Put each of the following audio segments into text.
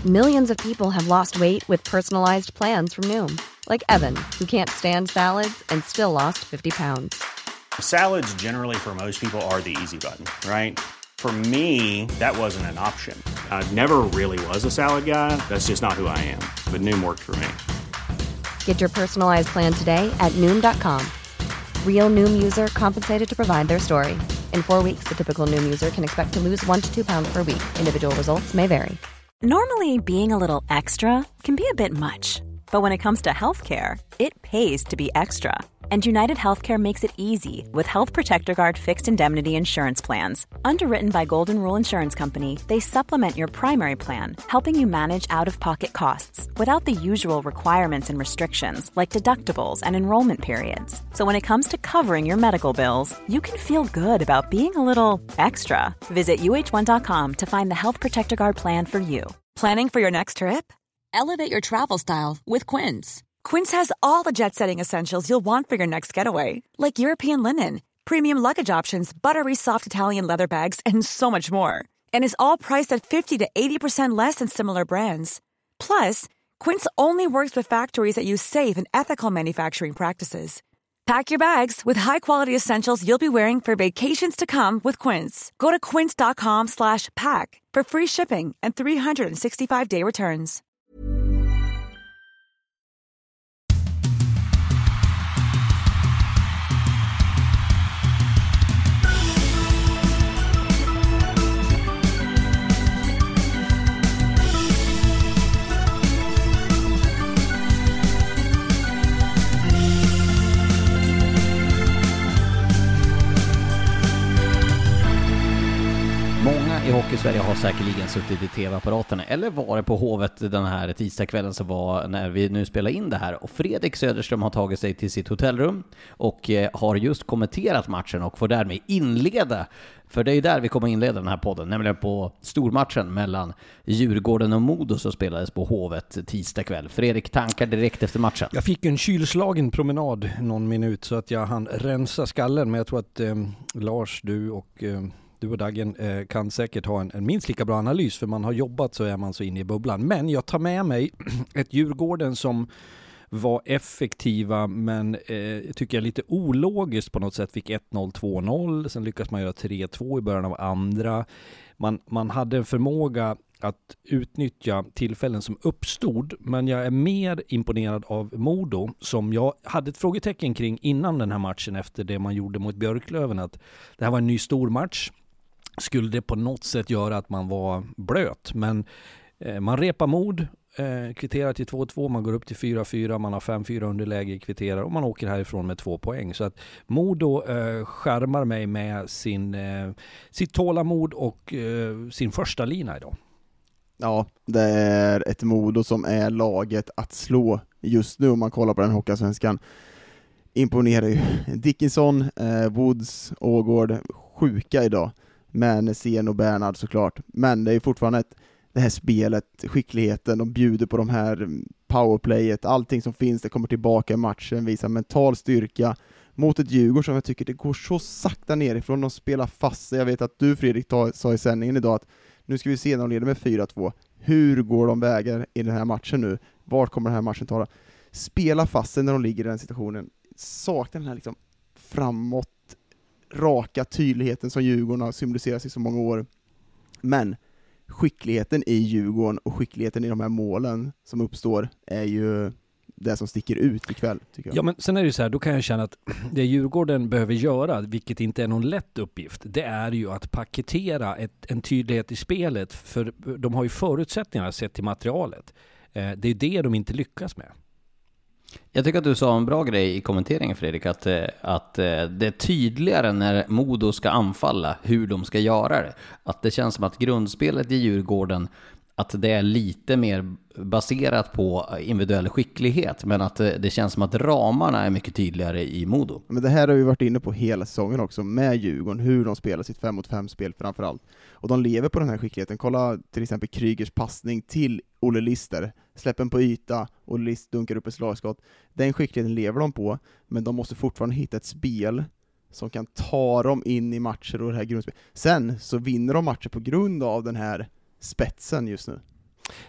Millions of people have lost weight with personalized plans from Noom. Like Evan, who can't stand salads and still lost 50 pounds. Salads generally for most people are the easy button, right? For me, that wasn't an option. I never really was a salad guy. That's just not who I am. But Noom worked for me. Get your personalized plan today at Noom.com. Real Noom user compensated to provide their story. In 4 weeks, the typical Noom user can expect to lose 1 to 2 pounds per week. Individual results may vary. Normally, being a little extra can be a bit much. But when it comes to healthcare, it pays to be extra. And United Healthcare makes it easy with Health Protector Guard fixed indemnity insurance plans. Underwritten by Golden Rule Insurance Company, they supplement your primary plan, helping you manage out-of-pocket costs without the usual requirements and restrictions like deductibles and enrollment periods. So when it comes to covering your medical bills, you can feel good about being a little extra. Visit uh1.com to find the Health Protector Guard plan for you. Planning for your next trip? Elevate your travel style with Quince. Quince has all the jet-setting essentials you'll want for your next getaway, like European linen, premium luggage options, buttery soft Italian leather bags, and so much more. And is all priced at 50 to 80% less than similar brands. Plus, Quince only works with factories that use safe and ethical manufacturing practices. Pack your bags with high-quality essentials you'll be wearing for vacations to come with Quince. Go to quince.com/pack for free shipping and 365-day returns. Många i Hockey-Sverige har säkerligen suttit i tv-apparaterna eller varit på Hovet den här tisdagskvällen som var när vi nu spelar in det här. Och Fredrik Söderström har tagit sig till sitt hotellrum och har just kommenterat matchen och får därmed inleda, för det är ju där vi kommer inleda den här podden, nämligen på stormatchen mellan Djurgården och Modo som spelades på Hovet tisdagkväll. Fredrik, tankar direkt efter matchen? Jag fick en kylslagen promenad någon minut så att jag hann rensa skallen, men jag tror att Lars, du och Daggen kan säkert ha en minst lika bra analys, för man har jobbat så är man så inne i bubblan. Men jag tar med mig ett Djurgården som var effektiva, men tycker jag lite ologiskt på något sätt. Fick 1-0, 2-0, sen lyckas man göra 3-2 i början av andra. Man hade en förmåga att utnyttja tillfällen som uppstod, men jag är mer imponerad av Modo, som jag hade ett frågetecken kring innan den här matchen efter det man gjorde mot Björklöven, att det här var en ny stor match. Skulle det på något sätt göra att man var blöt, men man repar mod, kvitterar till 2-2, man går upp till 4-4, man har 5-4 underläge, kvitterar och man åker härifrån med 2 poäng. Så att Modo skärmar mig med sitt tålamod och sin första lina idag. Ja, det är ett Modo som är laget att slå just nu om man kollar på den Hockeyallsvenskan. Imponerar ju Dickinson, Woods, Ågård, sjuka idag. Men Sen och Bernhard såklart. Men det är fortfarande det här spelet, skickligheten, de bjuder på de här powerplayet, allting som finns, det kommer tillbaka i matchen, visar mental styrka mot ett Djurgården som jag tycker det går så sakta nerifrån, de spelar fast. Jag vet att du, Fredrik, sa i sändningen idag att nu ska vi se när de leder med 4-2. Hur går de vägar i den här matchen nu? Vart kommer den här matchen ta? Spela fast sig när de ligger i den situationen. Saknar den här liksom framåt, raka tydligheten som Djurgården har symboliserat i så många år. Men skickligheten i Djurgården och skickligheten i de här målen som uppstår är ju det som sticker ut ikväll, tycker jag. Ja, men sen är det så här, då kan jag känna att det Djurgården behöver göra, vilket inte är någon lätt uppgift, det är ju att paketera en tydlighet i spelet, för de har ju förutsättningar sett till materialet. Det är det de inte lyckas med. Jag tycker att du sa en bra grej i kommenteringen, Fredrik, att det är tydligare när Modo ska anfalla hur de ska göra det. Att det känns som att grundspelet i Djurgården, att det är lite mer baserat på individuell skicklighet, men att det känns som att ramarna är mycket tydligare i Modo. Men det här har vi varit inne på hela säsongen också med Djurgården, hur de spelar sitt 5-mot-5-spel framförallt. Och de lever på den här skickligheten. Kolla till exempel Krygers passning till Olle Lister. Släppen på yta, Olle Lister dunkar upp ett slagskott. Den skickligheten lever de på, men de måste fortfarande hitta ett spel som kan ta dem in i matcher och det här grundspelet. Sen så vinner de matcher på grund av den här spetsen just nu.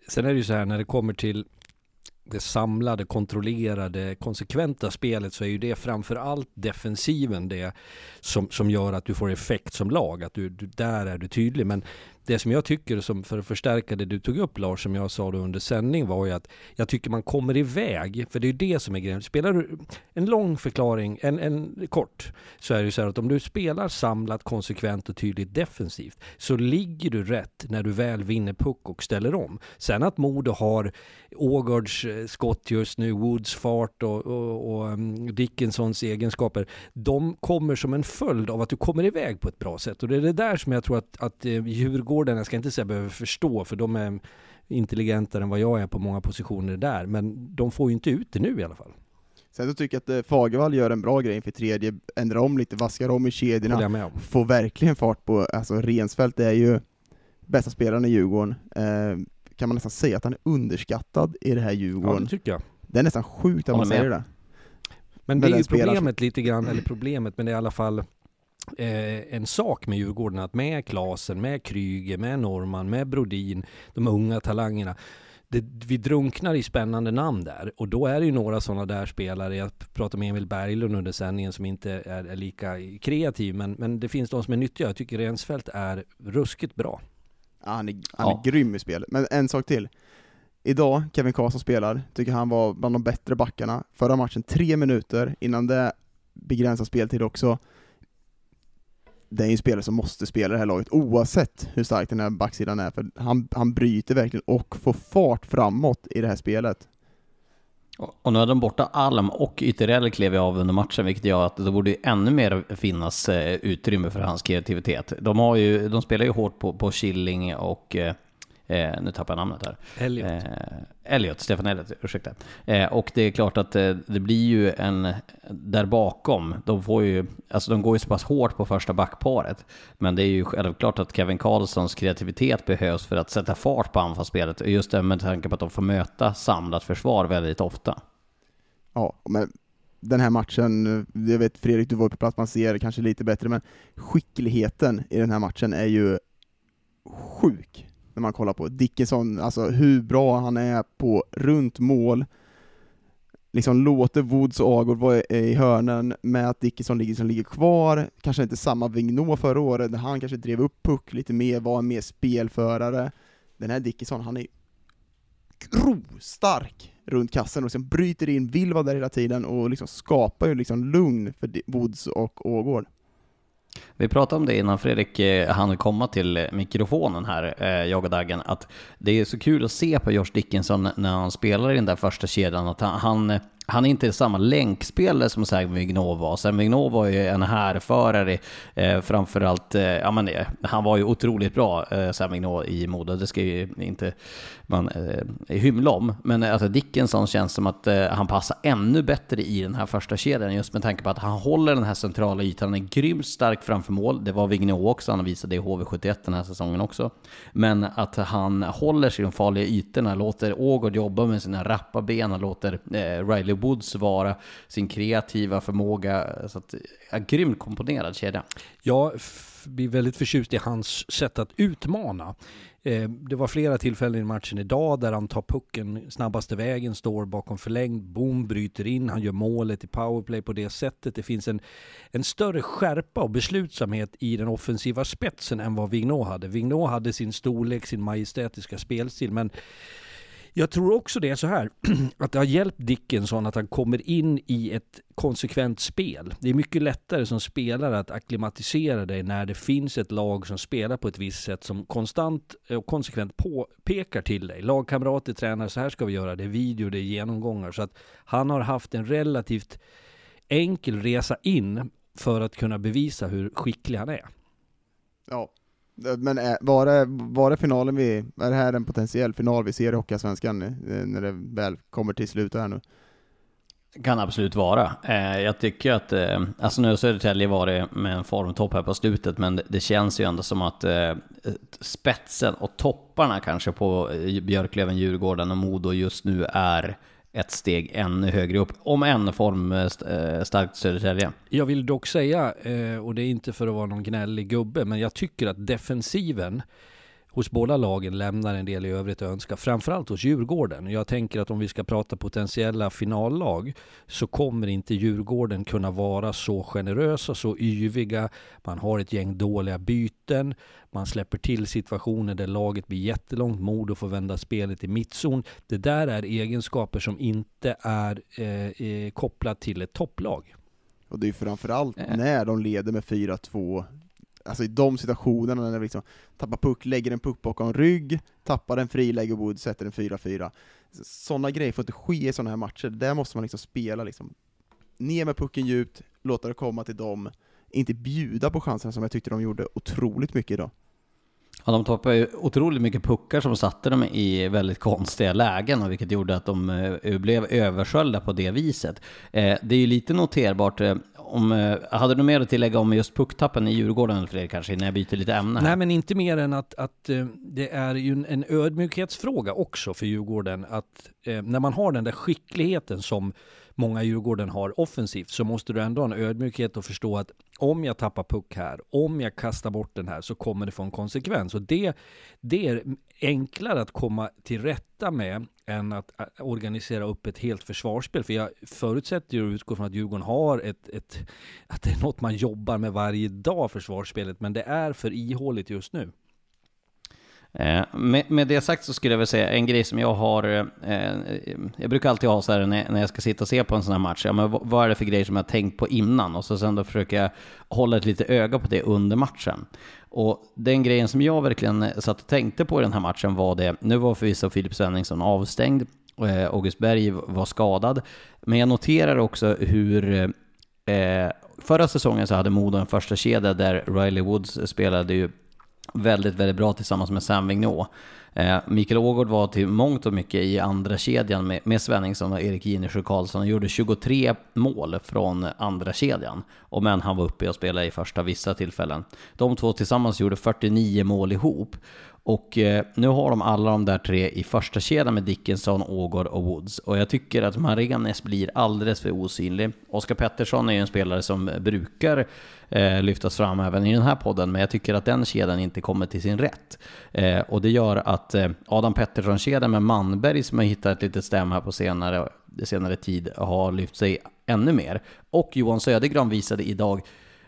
Sen är det ju så här, när det kommer till det samlade, kontrollerade, konsekventa spelet, så är ju det framförallt defensiven det som gör att du får effekt som lag, att du där är du tydlig. Men det som jag tycker, som för att förstärka det du tog upp, Lars, som jag sa då under sändning, var ju att jag tycker man kommer iväg, för det är ju det som är grejen. Spelar du en lång förklaring, en kort, så är det ju så här att om du spelar samlat, konsekvent och tydligt defensivt, så ligger du rätt när du väl vinner puck och ställer om. Sen att Modo har Ågårds skott just nu, Woods fart och Dickinsons egenskaper, de kommer som en följd av att du kommer iväg på ett bra sätt. Och det är det där som jag tror att Djurgården, jag ska inte säga behöver förstå, för de är intelligentare än vad jag är på många positioner där, men de får ju inte ut det nu i alla fall. Sen så tycker jag att Fagervall gör en bra grej för tredje, ändrar om lite, vaskar om i kedjorna, får verkligen fart på, alltså Rensfeldt är ju bästa spelaren i Djurgården. Kan man nästan säga att han är underskattad i det här Djurgården. Ja, det tycker jag. Det är nästan sjukt att man säger det. Men det är ju problemet lite grann, eller problemet, men det är i alla fall en sak med Djurgården, att med Klasen, med Kryger, med Norman, med Brodin, de unga talangerna, vi drunknar i spännande namn där, och då är det ju några sådana där spelare. Jag pratade med Emil Berglund under sändningen som inte är lika kreativ, men det finns de som är nyttiga. Jag tycker Rensfeldt är ruskigt bra. Ja, han är grym i spelet. Men en sak till. Idag, Kevin Karlsson spelar, tycker han var bland de bättre backarna. Förra matchen 3 minuter, innan det begränsar speltid också. Det är ju en spelare som måste spela det här laget oavsett hur stark den här backsidan är, för han bryter verkligen och får fart framåt i det här spelet. Och nu är de borta Alm och Ytterell klev av under matchen, vilket gör att det borde ännu mer finnas utrymme för hans kreativitet. De spelar ju hårt på Killing och nu tappar jag namnet här. Stefan Elliot, ursäkta. Och det är klart att det blir ju en där bakom. De går ju så pass hårt på första backparet, men det är ju självklart att Kevin Karlssons kreativitet behövs för att sätta fart på anfallsspelet, just det, med tanke på att de får möta samlat försvar väldigt ofta. Ja, men den här matchen, jag vet Fredrik, du var på plats, man ser det kanske lite bättre, men skickligheten i den här matchen är ju sjuk. När man kollar på Dickinson, alltså hur bra han är på runt mål, liksom låter Woods och Agård vara i hörnen, med att Dickinson ligger kvar, kanske inte samma Vignå förra året, där han kanske drev upp puck lite mer, var en mer spelförare. Den här Dickinson, han är stark runt kassen och sen bryter in, vill vara där hela tiden och liksom skapar ju liksom lugn för Woods och Ågård. Vi pratade om det innan Fredrik hann komma till mikrofonen här, jag och Daggen, att det är så kul att se på Josh Dickinson när han spelar i den där första kedjan, att han är inte samma länkspelare som Sam Vignå var. Sam Vignå var ju en härförare, framförallt, han var ju otroligt bra, Sam Vignå i Modo, det ska ju inte man hymla om, men alltså Dickinson känns som att han passar ännu bättre i den här första kedjan, just med tanke på att han håller den här centrala ytan, han är grymt stark framför mål. Det var Vignå också, han visade det i HV71 den här säsongen också, men att han håller sig i de farliga ytorna, låter Ågård jobba med sina rappa ben, och låter Riley Woods vara sin kreativa förmåga, så att grymt komponerad kedja. Jag blir väldigt förtjust i hans sätt att utmana. Det var flera tillfällen i matchen idag där han tar pucken snabbaste vägen, står bakom förlängd, boom, bryter in, han gör målet i powerplay på det sättet. Det finns en större skärpa och beslutsamhet i den offensiva spetsen än vad Vignå hade. Vignå hade sin storlek, sin majestätiska spelstil, men jag tror också det är så här att det har hjälpt Dickinson att han kommer in i ett konsekvent spel. Det är mycket lättare som spelare att akklimatisera dig när det finns ett lag som spelar på ett visst sätt, som konstant och konsekvent pekar till dig. Lagkamrater, tränare, så här ska vi göra, det är video, det är genomgångar. Så att han har haft en relativt enkel resa in för att kunna bevisa hur skicklig han är. Ja. Men var det finalen är det här en potentiell final vi ser i Hockeyallsvenskan när det väl kommer till slut här nu? Kan absolut vara. Jag tycker att alltså nu har Södertälje varit med en formtopp här på slutet, men det känns ju ändå som att spetsen och topparna kanske på Björklöven, Djurgården och Modo just nu är ett steg ännu högre upp, om en form starkt Södertälje. Jag vill dock säga, och det är inte för att vara någon gnällig gubbe, men jag tycker att defensiven hos båda lagen lämnar en del i övrigt att önska, framförallt hos Djurgården. Jag tänker att om vi ska prata potentiella finallag så kommer inte Djurgården kunna vara så generösa, så yviga. Man har ett gäng dåliga byten, man släpper till situationer där laget blir jättelångt, Modo får vända spelet i mittzon. Det där är egenskaper som inte är kopplat till ett topplag. Och det är framförallt när de leder med 4-2, alltså i de situationerna när de liksom tappar puck, lägger en puck bakom rygg, tappar en frilägg och Wood sätter en 4-4. Sådana grejer får inte ske i sådana här matcher. Där måste man liksom spela liksom ner med pucken djupt, låta det komma till dem, inte bjuda på chansen som jag tyckte de gjorde otroligt mycket idag. Ja, de tappade ju otroligt mycket puckar som satte dem i väldigt konstiga lägen, och vilket gjorde att de blev översköljda på det viset. Det är ju lite noterbart. Hade du mer att tillägga om just pucktappen i Djurgården, eller Fredrik, kanske, när jag byter lite ämne här? Nej, men inte mer än att det är ju en ödmjukhetsfråga också för Djurgården, att när man har den där skickligheten som många Djurgården har offensivt, så måste du ändå ha en ödmjukhet och förstå att om jag tappar puck här, om jag kastar bort den här, så kommer det få en konsekvens. Och det är enklare att komma till rätta med än att organisera upp ett helt försvarsspel. För jag förutsätter och utgår från att Djurgården har att det är något man jobbar med varje dag, försvarsspelet, men det är för ihåligt just nu. Med det sagt så skulle jag väl säga en grej som jag har, jag brukar alltid ha så här när jag ska sitta och se på en sån här match, ja, men vad är det för grejer som jag har tänkt på innan, och så sen då försöker jag hålla ett lite öga på det under matchen. Och den grejen som jag verkligen satt och tänkte på i den här matchen var det, nu var förvisso Filip Svenningsson avstängd, August Berg var skadad, men jag noterar också hur förra säsongen så hade Modo en första kedja där Riley Woods spelade ju väldigt, väldigt bra tillsammans med Sam Vigneault. Mikael Ågård var till mångt och mycket i andra kedjan med Svenningsson och Erik Ginesjö Karlsson och gjorde 23 mål från andra kedjan. Och men han var uppe och spelade i första vissa tillfällen. De två tillsammans gjorde 49 mål ihop. Och nu har de alla de där tre i första kedjan med Dickinson, Ågård och Woods. Och jag tycker att Marenes blir alldeles för osynlig. Oskar Pettersson är ju en spelare som brukar lyftas fram även i den här podden, men jag tycker att den kedjan inte kommer till sin rätt. Och det gör att Adam Pettersson-kedjan med Manberg, som har hittat ett litet stäm här på senare tid, har lyft sig ännu mer. Och Johan Södergran visade idag,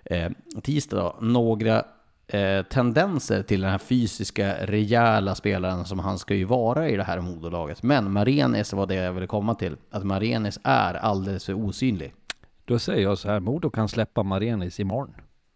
tisdag då, några tendenser till den här fysiska, rejäla spelaren som han ska ju vara i det här Modolaget. Men Marenes var det jag ville komma till, att Marenes är alldeles för osynlig. Då säger jag så här, Modo kan släppa Marenes imorgon.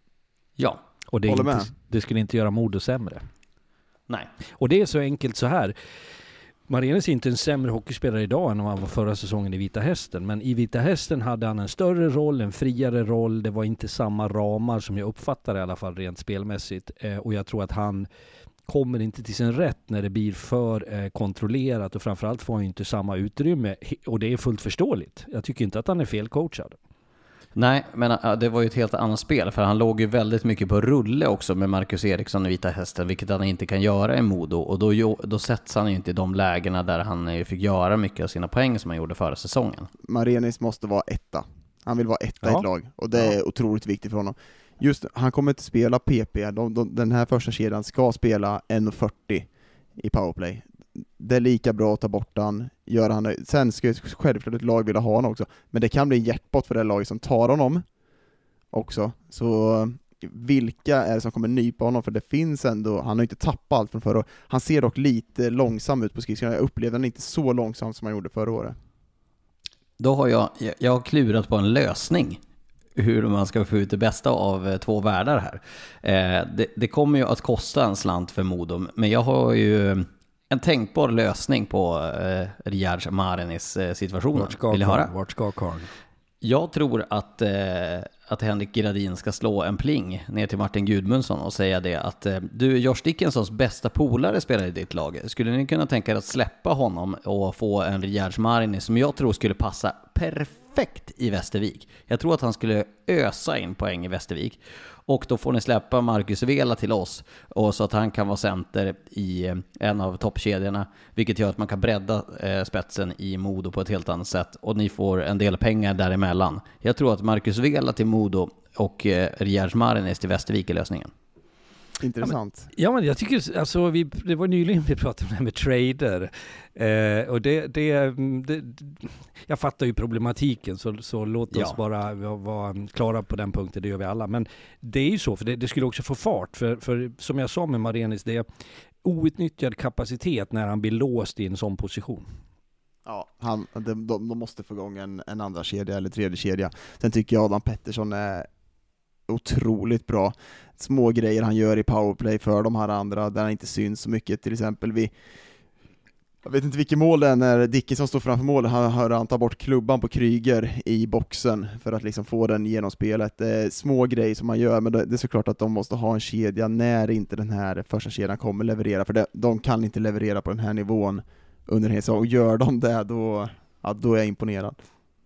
Ja. Och det skulle inte göra Modo sämre. Nej. Och det är så enkelt så här. Marenes är inte en sämre hockeyspelare idag än han var förra säsongen i Vita Hästen. Men i Vita Hästen hade han en större roll, en friare roll. Det var inte samma ramar som jag uppfattar i alla fall rent spelmässigt. Och jag tror att han kommer inte till sin rätt när det blir för kontrollerat. Och framförallt får han inte samma utrymme. Och det är fullt förståeligt. Jag tycker inte att han är felcoachad. Nej, men det var ju ett helt annat spel, för han låg ju väldigt mycket på rulle också med Marcus Eriksson i Vita Hästen, vilket han inte kan göra i Modo, och då sätts han ju inte i de lägena där han fick göra mycket av sina poäng som han gjorde förra säsongen. Marenis måste vara etta. Han vill vara etta i ett lag, och det är otroligt viktigt för honom. Just han kommer inte spela PP, den här första kedjan ska spela 1,40 i powerplay. Det är lika bra att ta bort han, gör han. Sen ska ju självklart ett lag vilja ha honom också, men det kan bli en jackpot för det laget som tar honom också. Så vilka är det som kommer nypa honom? För det finns ändå, han har inte tappat allt från förra året. Han ser dock lite långsam ut på skridskorna. Jag upplevde han inte så långsam som han gjorde förra året. Då har jag har klurat på en lösning hur man ska få ut det bästa av två världar här. Det kommer ju att kosta en slant för Modo, men jag har ju en tänkbar lösning på Riyad Marenis situationen. Vill ni höra? Vart ska Karl? Jag tror att Henrik Gradin ska slå en pling ner till Martin Gudmundsson och säga det att du, Josh Dickinsons bästa polare spelar i ditt lag. Skulle ni kunna tänka er att släppa honom och få en Riyad Marenis som jag tror skulle passa perfekt i Västervik? Jag tror att han skulle ösa in poäng i Västervik. Och då får ni släppa Marcus Vela till oss, och så att han kan vara center i en av toppkedjorna, vilket gör att man kan bredda spetsen i Modo på ett helt annat sätt, och ni får en del pengar däremellan. Jag tror att Marcus Vela till Modo och Riyad Marenis till Västervik är lösningen. intressant. Ja, men jag tycker, alltså, det var nyligen vi pratade om det här med trader. Och jag fattar ju problematiken, så låt oss bara vara klara på den punkten, det gör vi alla. Men det är ju så, för det skulle också få fart. För som jag sa med Marenis, det är outnyttjad kapacitet när han blir låst i en sån position. Ja, de måste få igång en andra kedja eller tredje kedja. Sen tycker jag Adam Pettersson är otroligt bra. Små grejer han gör i powerplay för de här andra där han inte syns så mycket. Till exempel jag vet inte vilket mål det är när Dickinson står framför målet. Han tar bort klubban på Kryger i boxen för att liksom få den genom spelet. Det är små grejer som man gör, men det är såklart att de måste ha en kedja när inte den här första kedjan kommer leverera. För de kan inte leverera på den här nivån under en hel säsong. Och gör de det, då är jag imponerad.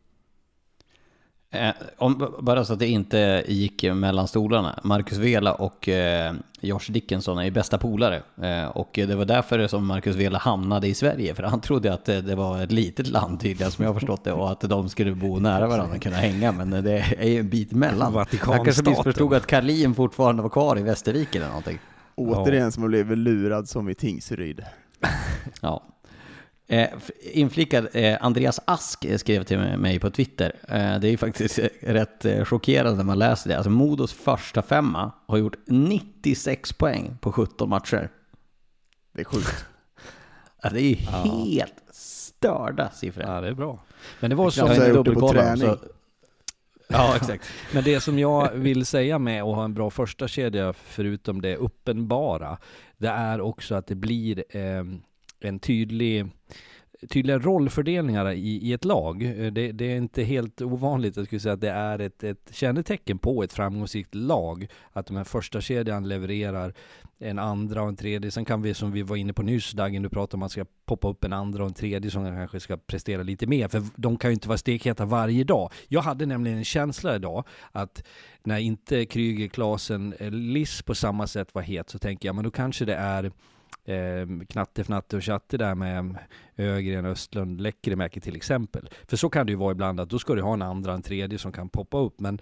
Bara så att det inte gick mellan stolarna. Marcus Vela och Josh Dickinson är ju bästa polare. Och det var därför som Marcus Vela hamnade i Sverige. För han trodde att det var ett litet land tydligen, som jag har förstått det. Och att de skulle bo nära varandra och kunna hänga. Men det är ju en bit mellan. Han kanske missförstod att Karlin fortfarande var kvar i Västervik eller någonting. Återigen som blev lurad som i Tingsryd. Ja. Inflikad Andreas Ask skrev till mig på Twitter. Det är ju faktiskt rätt chockerande när man läser det. Alltså Modos första femma har gjort 96 poäng på 17 matcher. Det är sjukt. Det är ju helt störda siffror. Ja, det är bra. Men det var så jag gjort det på träning. Ja, exakt. Men det som jag vill säga med att ha en bra första kedja, förutom det uppenbara, det är också att det blir en tydliga rollfördelningar i ett lag. Det är inte helt ovanligt, jag skulle säga att det är ett kännetecken på ett framgångsrikt lag att de här första kedjan levererar en andra och en tredje. Sen kan vi, som vi var inne på nyss, Dagen, du pratade om att man ska poppa upp en andra och en tredje som kanske ska prestera lite mer, för de kan ju inte vara stekheta varje dag. Jag hade nämligen en känsla idag att när inte Kryger, Klasen, Liss på samma sätt var het, så tänker jag, men då kanske det är Knatte, Fnatte och Chatte där med Ögren, Östlund, Läckerimäki till exempel. För så kan det ju vara ibland att då ska du ha en andra, en tredje som kan poppa upp. Men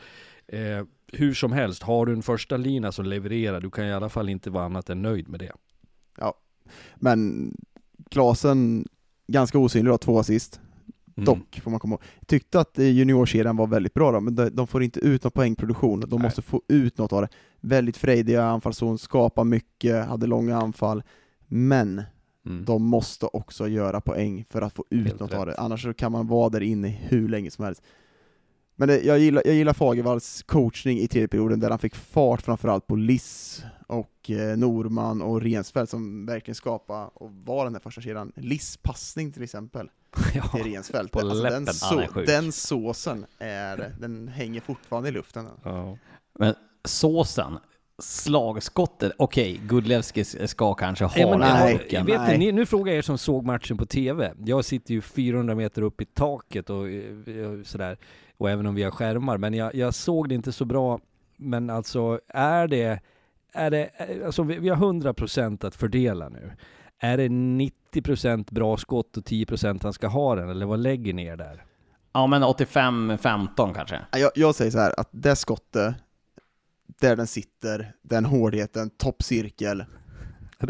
hur som helst, har du en första lina som levererar, du kan i alla fall inte vara annat än nöjd med det. Ja, men Klasen ganska osynlig då, 2 assist. Dock får man komma ihåg. Tyckte att juniorkedjan var väldigt bra då, men de får inte ut någon poängproduktion. De måste få ut något av det. Väldigt frejdiga anfallszon, skapar mycket, hade långa anfall. Men de måste också göra poäng för att få ut helt något rätt av det. Annars så kan man vara där inne hur länge som helst. Men jag gillar Fagervalls coachning i tredje perioden, där han fick fart framförallt på Liss och Norman och Rensfeldt, som verkligen skapade och var den där första kedjan. Liss passning till exempel. Till Rensfeldt. Alltså den såsen den hänger fortfarande i luften. Ja. Men såsen, slagskottet, okej, Gudlevski ska kanske ha nej. Nu frågar jag er som såg matchen på TV. Jag sitter ju 400 meter upp i taket och sådär, och även om vi har skärmar, men jag såg det inte så bra. Men alltså är det alltså vi har 100% att fördela nu. Är det 90% bra skott och 10% han ska ha den, eller vad lägger ner där? Ja, men 85-15 kanske. Jag säger så här, att det skottet där den sitter, den hårdheten, toppcirkel. Det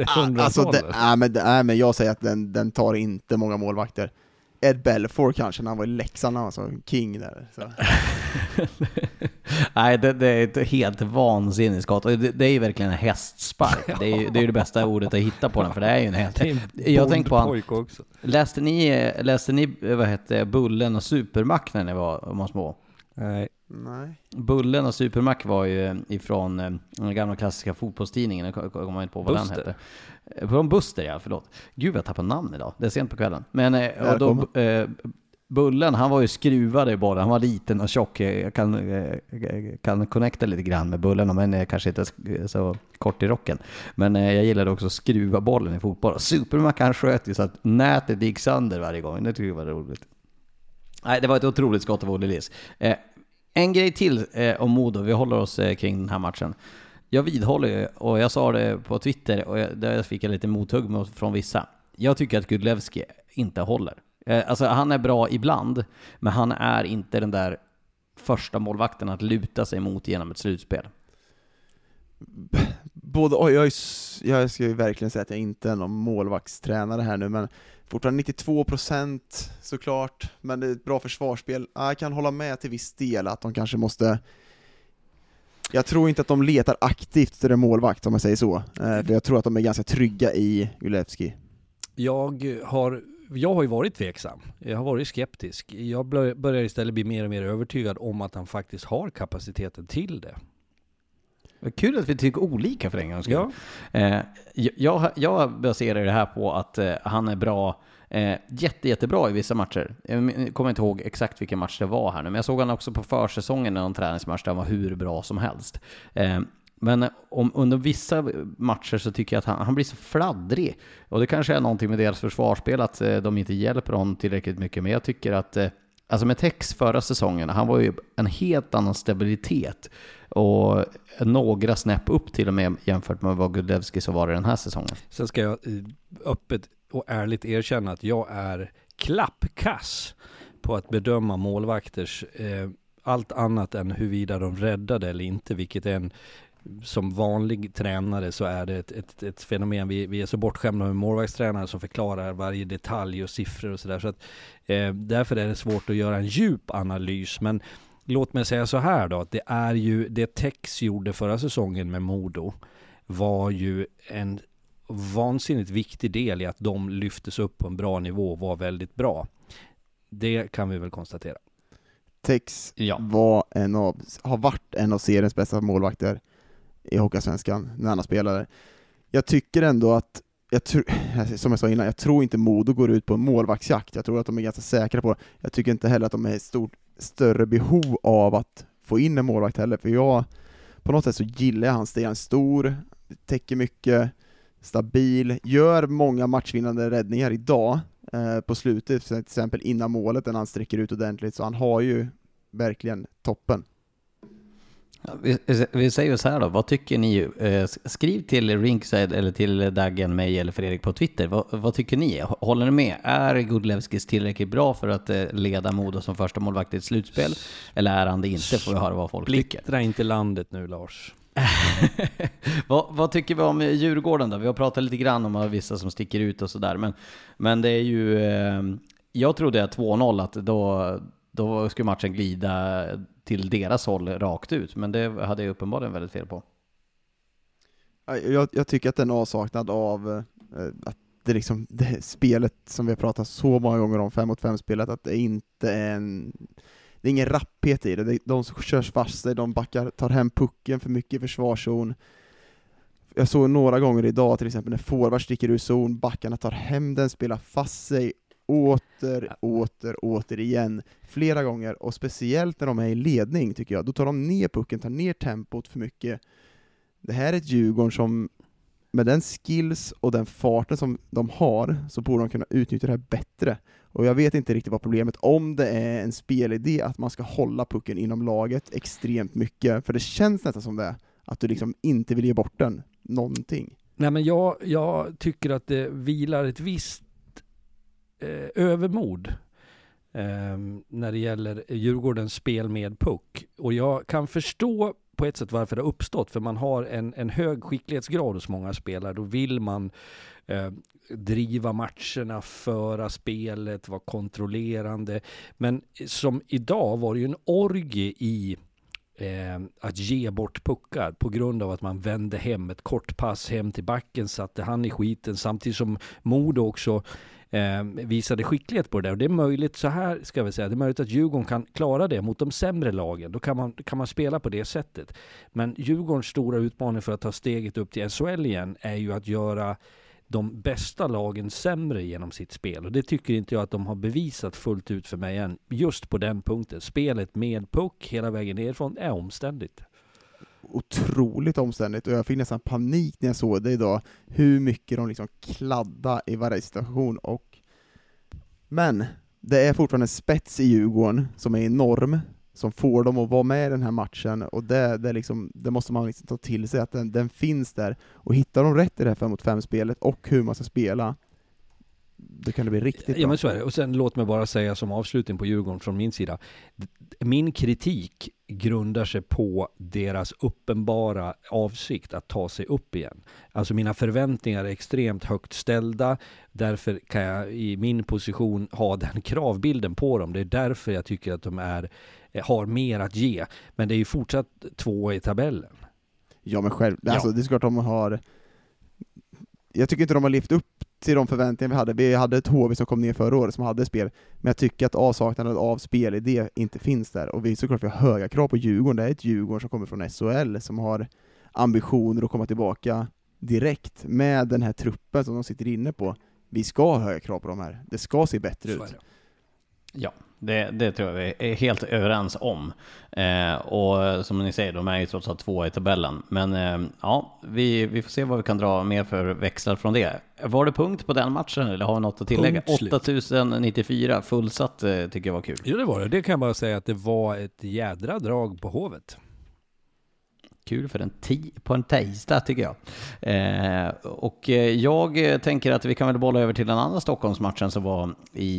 är men jag säger att den tar inte många målvakter. Ed Belfour kanske när han var i Leksand, han var så king där. Så. Nej, det är ett helt vansinnigt skott. Det är ju verkligen en hästspark. Det är ju det bästa ordet att hitta på den, för det är ju en häst. Jag tänkte på han. Också. Läste ni vad hette Bullen och Supermac när ni var små? Nej. Bullen och Supermac var ju ifrån den gamla klassiska fotbollstidningen. Jag kommer inte på vad den hette. Från Buster, ja, förlåt. Gud, jag tappar namn idag. Det är sent på kvällen. Men och då, Bullen, han var ju skruvad i bollen. Han var liten och tjock. Jag kan connecta lite grann med Bullen, men kanske inte så kort i rocken. Men jag gillade också att skruva bollen i fotboll. Supermac, han sköt ju så att nätet gick sönder varje gång. Det tycker jag var roligt. Nej, det var ett otroligt skott av Olle Liss. En grej till om Modo. Vi håller oss kring den här matchen. Jag vidhåller, och jag sa det på Twitter, och där fick jag lite mothugg från vissa. Jag tycker att Gudlevski inte håller. Alltså han är bra ibland, men han är inte den där första målvakten att luta sig mot genom ett slutspel. jag ska ju verkligen säga att jag inte är någon målvaktstränare här nu, men fortfarande 92% såklart, men det är ett bra försvarsspel. Jag kan hålla med till viss del att de kanske måste... Jag tror inte att de letar aktivt efter en målvakt, om man säger så. För jag tror att de är ganska trygga i Gulewski. Jag har ju varit tveksam. Jag har varit skeptisk. Jag börjar istället bli mer och mer övertygad om att han faktiskt har kapaciteten till det. Kul att vi tycker olika för en gångs skull. Ja. Jag baserar det här på att han är bra, jättebra i vissa matcher. Jag kommer inte ihåg exakt vilken match det var här nu, men jag såg han också på försäsongen när någon träningsmatch där han var hur bra som helst. Men under vissa matcher så tycker jag att han blir så fladdrig. Och det kanske är någonting med deras försvarsspel att de inte hjälper honom tillräckligt mycket. Men jag tycker att alltså med Tex förra säsongen, han var ju en helt annan stabilitet och några snäpp upp till och med jämfört med vad Gulewski så var i den här säsongen. Sen ska jag öppet och ärligt erkänna att jag är klappkass på att bedöma målvakters allt annat än huruvida de räddade eller inte, vilket är som vanlig tränare så är det ett fenomen. Vi är så bortskämda med målvaktstränare som förklarar varje detalj och siffror och sådär. Så att därför är det svårt att göra en djup analys. Men låt mig säga så här då, att det är ju det Tex gjorde förra säsongen med Modo var ju en vansinnigt viktig del i att de lyftes upp på en bra nivå och var väldigt bra. Det kan vi väl konstatera. Tex har varit en av seriens bästa målvakter i Hockeyallsvenskan när han spelade. Jag tycker ändå att som jag sa innan, jag tror inte Modo går ut på en målvaktsjakt. Jag tror att de är ganska säkra på det. Jag tycker inte heller att de är större behov av att få in en målvakt heller, för på något sätt så gillar jag hans stil. Han är stor, täcker mycket, stabil, gör många matchvinnande räddningar idag på slutet, till exempel innan målet när han sträcker ut ordentligt, så han har ju verkligen toppen. Vi säger så här då, vad tycker ni? Skriv till Rinkside eller till Daggen, mig eller Fredrik på Twitter. Vad tycker ni? Håller ni med? Är Gudlewskis tillräckligt bra för att leda Modo som första målvakt i ett slutspel? Eller är han det inte? Får vi höra vad folk tycker. Splittra inte landet nu, Lars. Vad tycker vi om Djurgården då? Vi har pratat lite grann om vissa som sticker ut och sådär. Men det är ju... jag trodde att 2-0 att då skulle matchen glida till deras håll rakt ut, men det hade jag uppenbarligen väldigt fel på. Jag tycker att den avsaknad av att det liksom det spelet som vi har pratat så många gånger om, 5-mot-5-spelet, att det inte är det är ingen rapphet i det. De som körs fast sig, de tar hem pucken för mycket i försvarszon. Jag såg några gånger idag till exempel när forward sticker ur zon, backarna tar hem den, spelar fast sig åter igen flera gånger, och speciellt när de är i ledning tycker jag, då tar de ner pucken, tar ner tempot för mycket. Det här är ett Djurgården som med den skills och den farten som de har, så borde de kunna utnyttja det här bättre. Och jag vet inte riktigt vad problemet, om det är en spelidé att man ska hålla pucken inom laget extremt mycket, för det känns nästan som det, att du liksom inte vill ge bort den någonting. Nej, men jag tycker att det vilar ett visst övermod när det gäller Djurgårdens spel med puck. Och jag kan förstå på ett sätt varför det har uppstått, för man har en hög skicklighetsgrad hos många spelare. Då vill man driva matcherna, föra spelet, vara kontrollerande. Men som idag var det ju en orgie i att ge bort puckar på grund av att man vände hem ett kort pass hem till backen, satte han i skiten, samtidigt som Modo också visade skicklighet på det där. Och det är möjligt, så här ska vi säga, det är möjligt att Djurgården kan klara det mot de sämre lagen. Då kan man spela på det sättet. Men Djurgårdens stora utmaning för att ta steget upp till SHL igen är ju att göra de bästa lagen sämre genom sitt spel. Och det tycker inte jag att de har bevisat fullt ut för mig än. Just på den punkten. Spelet med puck hela vägen nerifrån är omständigt. Otroligt omständigt, och jag fick nästan panik när jag såg det idag, hur mycket de liksom kladda i varje situation. Men det är fortfarande en spets i Djurgården som är enorm, som får dem att vara med i den här matchen, och det måste man liksom ta till sig, att den finns där, och hittar de rätt i det här 5-mot-5-spelet och hur man ska spela, det kan det bli riktigt bra. Ja, men så är det. Och sen låt mig bara säga som avslutning på Djurgården från min sida, min kritik grundar sig på deras uppenbara avsikt att ta sig upp igen. Alltså mina förväntningar är extremt högt ställda. Därför kan jag i min position ha den kravbilden på dem. Det är därför jag tycker att de har mer att ge. Men det är ju fortsatt 2 i tabellen. Ja, men själv. Alltså, det är klart de har... Jag tycker inte de har lyft upp till de förväntningar vi hade. Vi hade ett HV som kom ner förra året som hade spel. Men jag tycker att avsaknaden av spelidé inte finns där. Och vi såklart vi har höga krav på Djurgården. Det är ett Djurgården som kommer från SHL som har ambitioner att komma tillbaka direkt med den här truppen som de sitter inne på. Vi ska ha höga krav på de här. Det ska se bättre ut. Ja, det tror jag vi är helt överens om. Och som ni säger, de är ju trots allt 2 i tabellen. Men ja, vi får se vad vi kan dra mer för växlar från det. Var det punkt på den matchen eller har vi något att tillägga? 8094 fullsatt tycker jag var kul. Jo, det var det. Det kan jag bara säga att det var ett jädra drag på Hovet. Kul för på en tisdag tycker jag. Och jag tänker att vi kan väl bolla över till den andra Stockholmsmatchen som var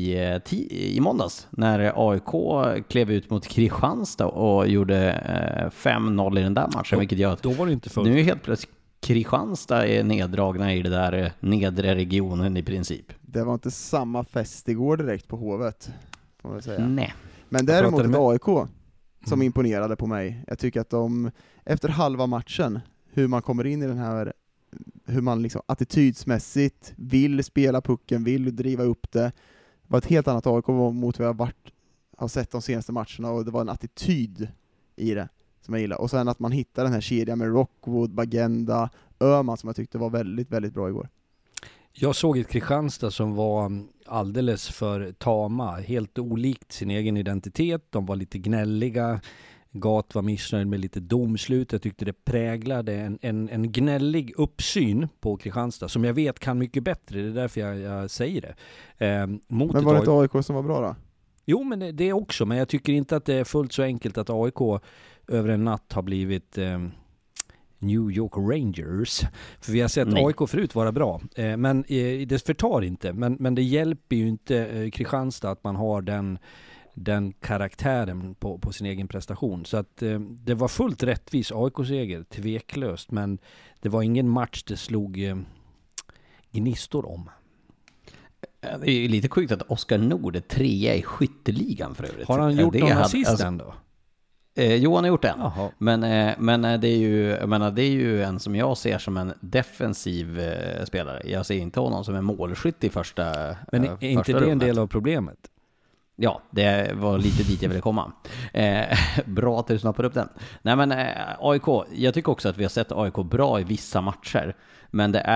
i måndags när AIK klev ut mot Kristianstad och gjorde 5-0 i den där matchen, vilket gör att då var det inte fullt. Nu är helt plötsligt Kristianstad är neddragna i det där nedre regionen i princip. Det var inte samma fest igår direkt på Hovet, får man säga. Nej. Men däremot ett AIK som imponerade på mig. Jag tycker att de, efter halva matchen, hur man kommer in i den här, hur man liksom attitydsmässigt vill spela pucken, vill driva upp det, var ett helt annat AIK mot vad jag har sett de senaste matcherna, och det var en attityd i det som jag gillar. Och sen att man hittar den här kedjan med Rockwood, Bagenda, Öhman som jag tyckte var väldigt, väldigt bra igår. Jag såg ett Kristianstad som var alldeles för tama, helt olikt sin egen identitet. De var lite gnälliga. Gat var missnöjd med lite domslut. Jag tyckte det präglade en gnällig uppsyn på Kristianstad som jag vet kan mycket bättre. Det är därför jag säger det. Men var det ett AIK som var bra då? Jo, men det också. Men jag tycker inte att det är fullt så enkelt att AIK över en natt har blivit... New York Rangers. För vi har sett AIK förut vara bra. Men det förtar inte. Men det hjälper ju inte Kristianstad att man har den karaktären på sin egen prestation. Så att det var fullt rättvis AIK-seger, tveklöst. Men det var ingen match det slog gnistor om. Det är lite sjukt att Oskar Nord är 3 i skytteligan för övrigt. Har han gjort någon assist ändå? Jo, han har gjort en. Men det är ju, jag menar, det är ju en som jag ser som en defensiv spelare. Jag ser inte honom som en målskytt i första. Men är inte det en del av problemet? Ja, det var lite dit jag ville komma. Bra att du snappar upp den. Nej, men AIK, jag tycker också att vi har sett AIK bra i vissa matcher. Men det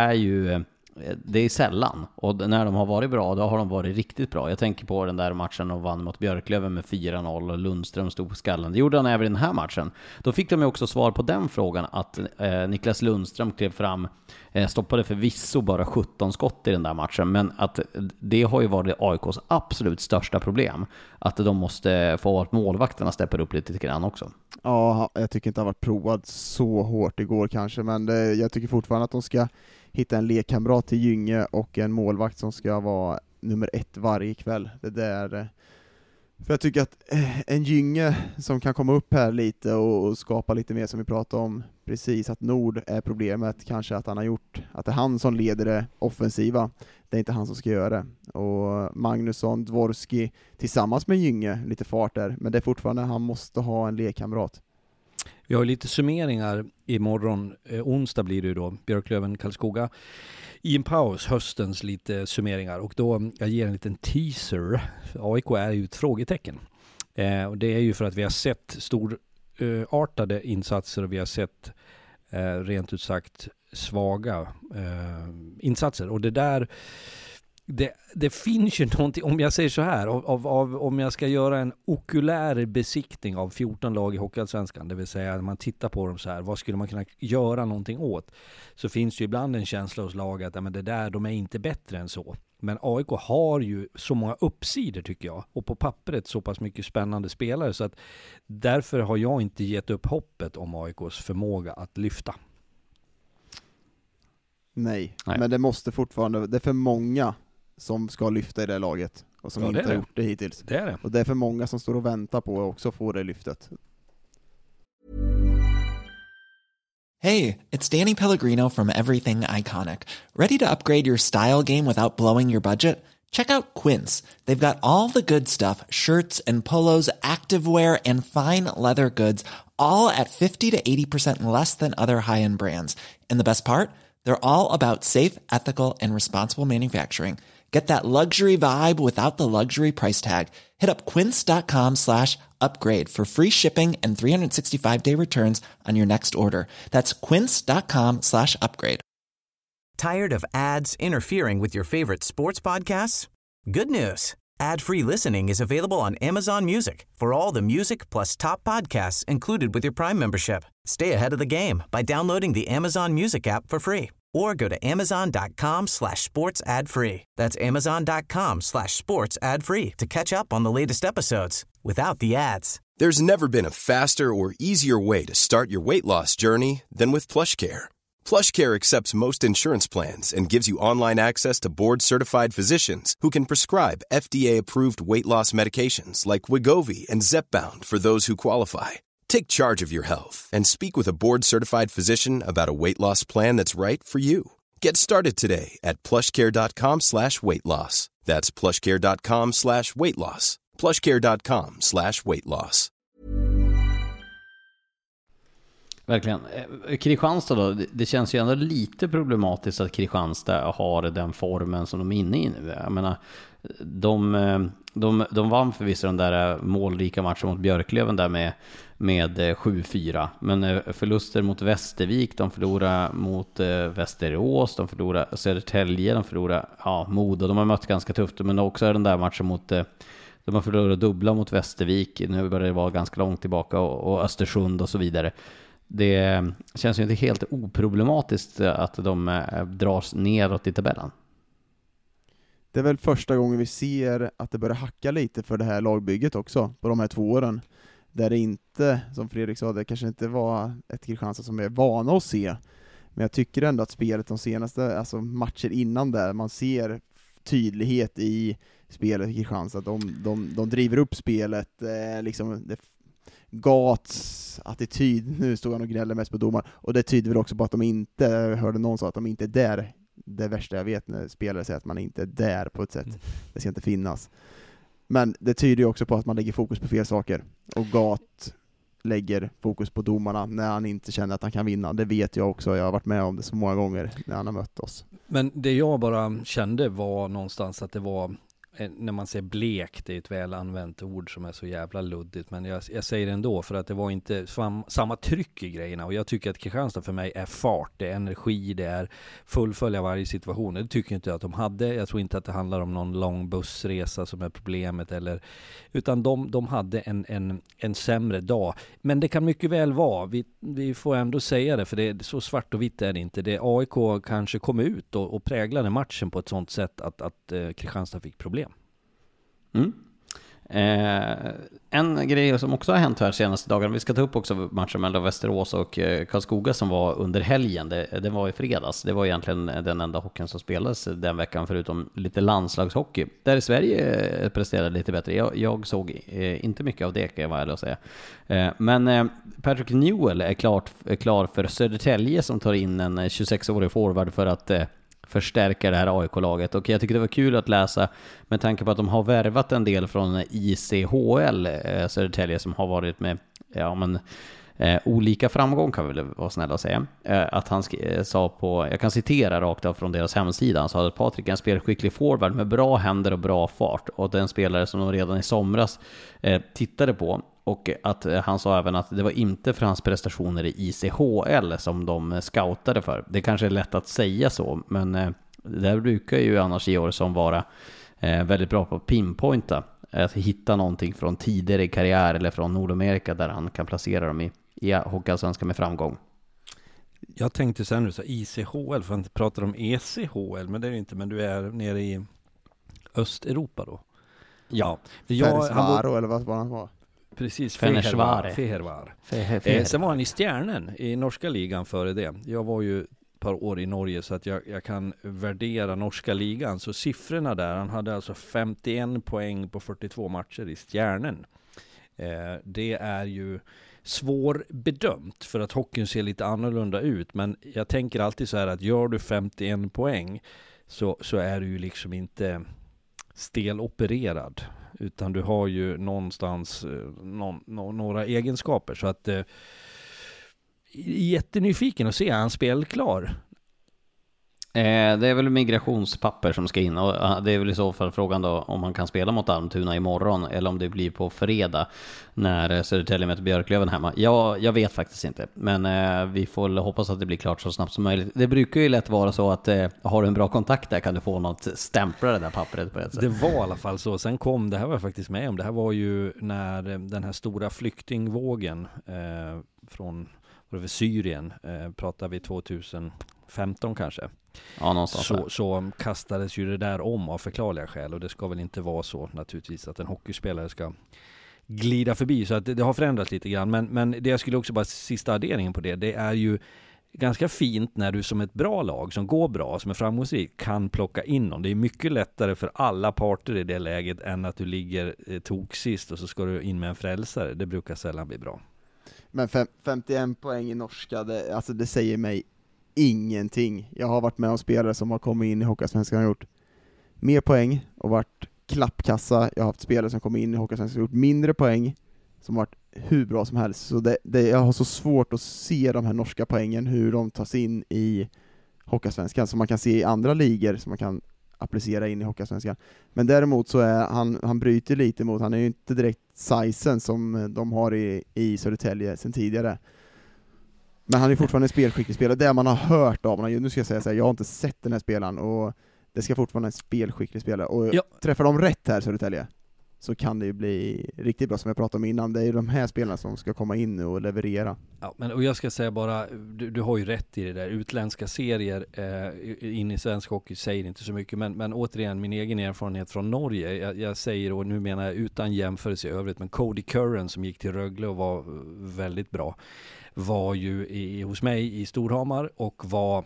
är sällan. Och när de har varit bra, då har de varit riktigt bra. Jag tänker på den där matchen de vann mot Björklöven med 4-0 och Lundström stod på skallen. Det gjorde han även i den här matchen. Då fick de ju också svar på den frågan att Niklas Lundström klev fram, stoppade förvisso bara 17 skott i den där matchen, men att det har ju varit AIKs absolut största problem. Att de måste få att målvakterna steppar upp lite grann också. Ja, jag tycker inte det har varit provat så hårt igår kanske, men jag tycker fortfarande att de ska hitta en lekkamrat till Gynge och en målvakt som ska vara nummer 1 varje kväll. Det där, för jag tycker att en Gynge som kan komma upp här lite och skapa lite mer, som vi pratade om precis, att Nord är problemet, kanske att han har gjort, att det är han som leder det offensiva, det är inte han som ska göra det. Och Magnusson, Dvorski tillsammans med Gynge, lite fart där, men det är fortfarande, han måste ha en lekkamrat. Vi har lite summeringar imorgon, onsdag blir det då, Björklöven, Karlskoga. I en paus, höstens lite summeringar. Och då, jag ger en liten teaser. AIK är ju ett frågetecken. Och det är ju för att vi har sett storartade insatser och vi har sett rent ut sagt svaga insatser. Och det där... Det finns ju någonting, om jag säger så här, om jag ska göra en okulär besiktning av 14 lag i Hockeyallsvenskan, det vill säga när man tittar på dem så här, vad skulle man kunna göra någonting åt, så finns ju ibland en känsla hos laget att det där, de är inte bättre än så. Men AIK har ju så många uppsidor tycker jag, och på pappret så pass mycket spännande spelare, så att därför har jag inte gett upp hoppet om AIKs förmåga att lyfta. Nej, men det måste fortfarande, det är för många som ska lyfta i det laget och som inte har gjort det hittills. Det är det. Och det är för många som står och väntar på att också få det lyftet. Hey, it's Danny Pellegrino from Everything Iconic. Ready to upgrade your style game without blowing your budget? Check out Quince. They've got all the good stuff, shirts and polos, activewear, and fine leather goods, all at 50 to 80% less than other high-end brands. And the best part? They're all about safe, ethical, and responsible manufacturing. Get that luxury vibe without the luxury price tag. Hit up quince.com/upgrade for free shipping and 365-day returns on your next order. That's quince.com/upgrade. Tired of ads interfering with your favorite sports podcasts? Good news. Ad-free listening is available on Amazon Music for all the music plus top podcasts included with your Prime membership. Stay ahead of the game by downloading the Amazon Music app for free or go to amazon.com/sports ad free. That's amazon.com/sports ad free to catch up on the latest episodes without the ads. There's never been a faster or easier way to start your weight loss journey than with PlushCare. PlushCare accepts most insurance plans and gives you online access to board-certified physicians who can prescribe FDA-approved weight loss medications like Wegovy and Zepbound for those who qualify. Take charge of your health and speak with a board-certified physician about a weight loss plan that's right for you. Get started today at plushcare.com/weight loss. That's plushcare.com/weight loss. plushcare.com/weight loss. Verkligen. Kristianstad då, det känns ju ändå lite problematiskt att Kristianstad har den formen som de är inne i nu. Jag menar, de vann förvisso den där målrika matchen mot Björklöven där med 7-4. Men förluster mot Västervik, de förlorar mot Västerås, de förlorar Södertälje, de förlorar Modo. De har mött ganska tufft, men också är den där matchen mot de har förlorat dubbla mot Västervik. Nu börjar det vara ganska långt tillbaka och Östersund och så vidare. Det känns ju inte helt oproblematiskt att de dras neråt i tabellen. Det är väl första gången vi ser att det börjar hacka lite för det här lagbygget också på de här 2 åren. Där det inte, som Fredrik sa, det kanske inte var ett Kristianstad som är vana att se. Men jag tycker ändå att spelet de senaste matcher innan där, man ser tydlighet i spelet i Kristianstad. De driver upp spelet, liksom det Gats attityd, nu står han och gnäller mest på domar, och det tyder väl också på att de inte, jag hörde någon sa att de inte är där. Det värsta jag vet när spelare säger att man inte är där på ett sätt, det ska inte finnas. Men det tyder ju också på att man lägger fokus på fel saker, och Gat lägger fokus på domarna när han inte känner att han kan vinna. Det vet jag också, jag har varit med om det så många gånger när han har mött oss. Men det jag bara kände var någonstans att det var, när man säger blek, det är ett väl använt ord som är så jävla luddigt, men jag säger det ändå för att det var inte samma tryck i grejerna, och jag tycker att Kristianstad för mig är fart, det är energi, det är fullfölja varje situation. Det tycker jag inte att de hade. Jag tror inte att det handlar om någon lång bussresa som är problemet, utan de hade en sämre dag. Men det kan mycket väl vara, vi får ändå säga det, för det är så svart och vitt är det inte. AIK kanske kom ut och präglade matchen på ett sånt sätt att Kristianstad fick problem. En grej som också har hänt här senaste dagarna, vi ska ta upp också matchen mellan Västerås och Karlskoga som var under helgen, det var i fredags. Det var egentligen den enda hockeyn som spelades den veckan, förutom lite landslagshockey där Sverige presterade lite bättre. Jag såg inte mycket av det, kan jag vara ärlig att säga. Men Patrick Newell är klar för Södertälje, som tar in en 26-årig forward för att förstärka det här AIK-laget. Och jag tycker det var kul att läsa med tanke på att de har värvat en del från ICHL, Södertälje, som har varit med olika framgång, kan vi väl vara snälla att säga. Att han sa på, jag kan citera rakt av från deras hemsida, han sa att Patrik är en spelskicklig forward med bra händer och bra fart, och den spelare som de redan i somras tittade på. Och att han sa även att det var inte för hans prestationer i ICHL som de scoutade för. Det kanske är lätt att säga så, men där brukar ju annars Georgsson vara väldigt bra på att pinpointa, att hitta någonting från tidigare karriär eller från Nordamerika där han kan placera dem i Hockeyallsvenskan med framgång. Jag tänkte sen nu så ICHL, för att prata om ECHL, men det är inte, men du är nere i Östeuropa då. Ja. Ferencváro eller vad han var. Precis, Ferencváro. Sen var han i Stjärnen i norska ligan före det. Jag var ju ett par år i Norge, så att jag kan värdera norska ligan. Så siffrorna där, han hade alltså 51 poäng på 42 matcher i Stjärnen. Det är ju svårbedömt för att hockeyn ser lite annorlunda ut, men jag tänker alltid så här att gör du 51 poäng så är du ju liksom inte stelopererad, utan du har ju någonstans några egenskaper, så att jättenyfiken att se, är han spelklar? Det är väl migrationspapper som ska in, och det är väl i så fall frågan då om man kan spela mot Almtuna imorgon eller om det blir på fredag när Södertälje möter Björklöven hemma. Jag vet faktiskt inte, men vi får hoppas att det blir klart så snabbt som möjligt. Det brukar ju lätt vara så att har du en bra kontakt där kan du få något stämpla det där pappret på ett sätt. Det var i alla fall så. Sen kom, det här var jag faktiskt med om, det här var ju när den här stora flyktingvågen från Syrien, pratar vi 2015 kanske. Ja, någonstans så kastades ju det där om av förklarliga skäl, och det ska väl inte vara så naturligtvis att en hockeyspelare ska glida förbi, så att det har förändrats lite grann, men det jag skulle också bara sista adderingen på det är ju ganska fint när du som ett bra lag som går bra, som är framgångsrik, kan plocka in någon. Det är mycket lättare för alla parter i det läget än att du ligger toksist och så ska du in med en frälsare. Det brukar sällan bli bra. Men 51 poäng i norska, det säger mig ingenting. Jag har varit med om spelare som har kommit in i Hockeyallsvenskan och gjort mer poäng och varit klappkassa. Jag har haft spelare som kommit in i Hockeyallsvenskan och gjort mindre poäng, som har varit hur bra som helst. Så jag har så svårt att se de här norska poängen, hur de tas in i Hockeyallsvenskan, som man kan se i andra ligor som man kan applicera in i Hockeyallsvenskan. Men däremot så är han bryter lite mot, han är ju inte direkt sizen som de har i Södertälje sedan tidigare. Men han är fortfarande en spelskicklig spelare, det man har hört av honom. Nu ska jag säga så här, jag har inte sett den här spelaren, och det ska fortfarande en spelskicklig spelare. Och träffar de rätt här Södertälje, så kan det ju bli riktigt bra, som jag pratade om innan. Det är ju de här spelarna som ska komma in nu och leverera. Ja, och jag ska säga bara, du har ju rätt i det där. Utländska serier in i svensk hockey säger inte så mycket, men återigen, min egen erfarenhet från Norge, jag säger, och nu menar jag utan jämförelse i övrigt, men Cody Curran som gick till Rögle och var väldigt bra, var ju hos mig i Storhamar och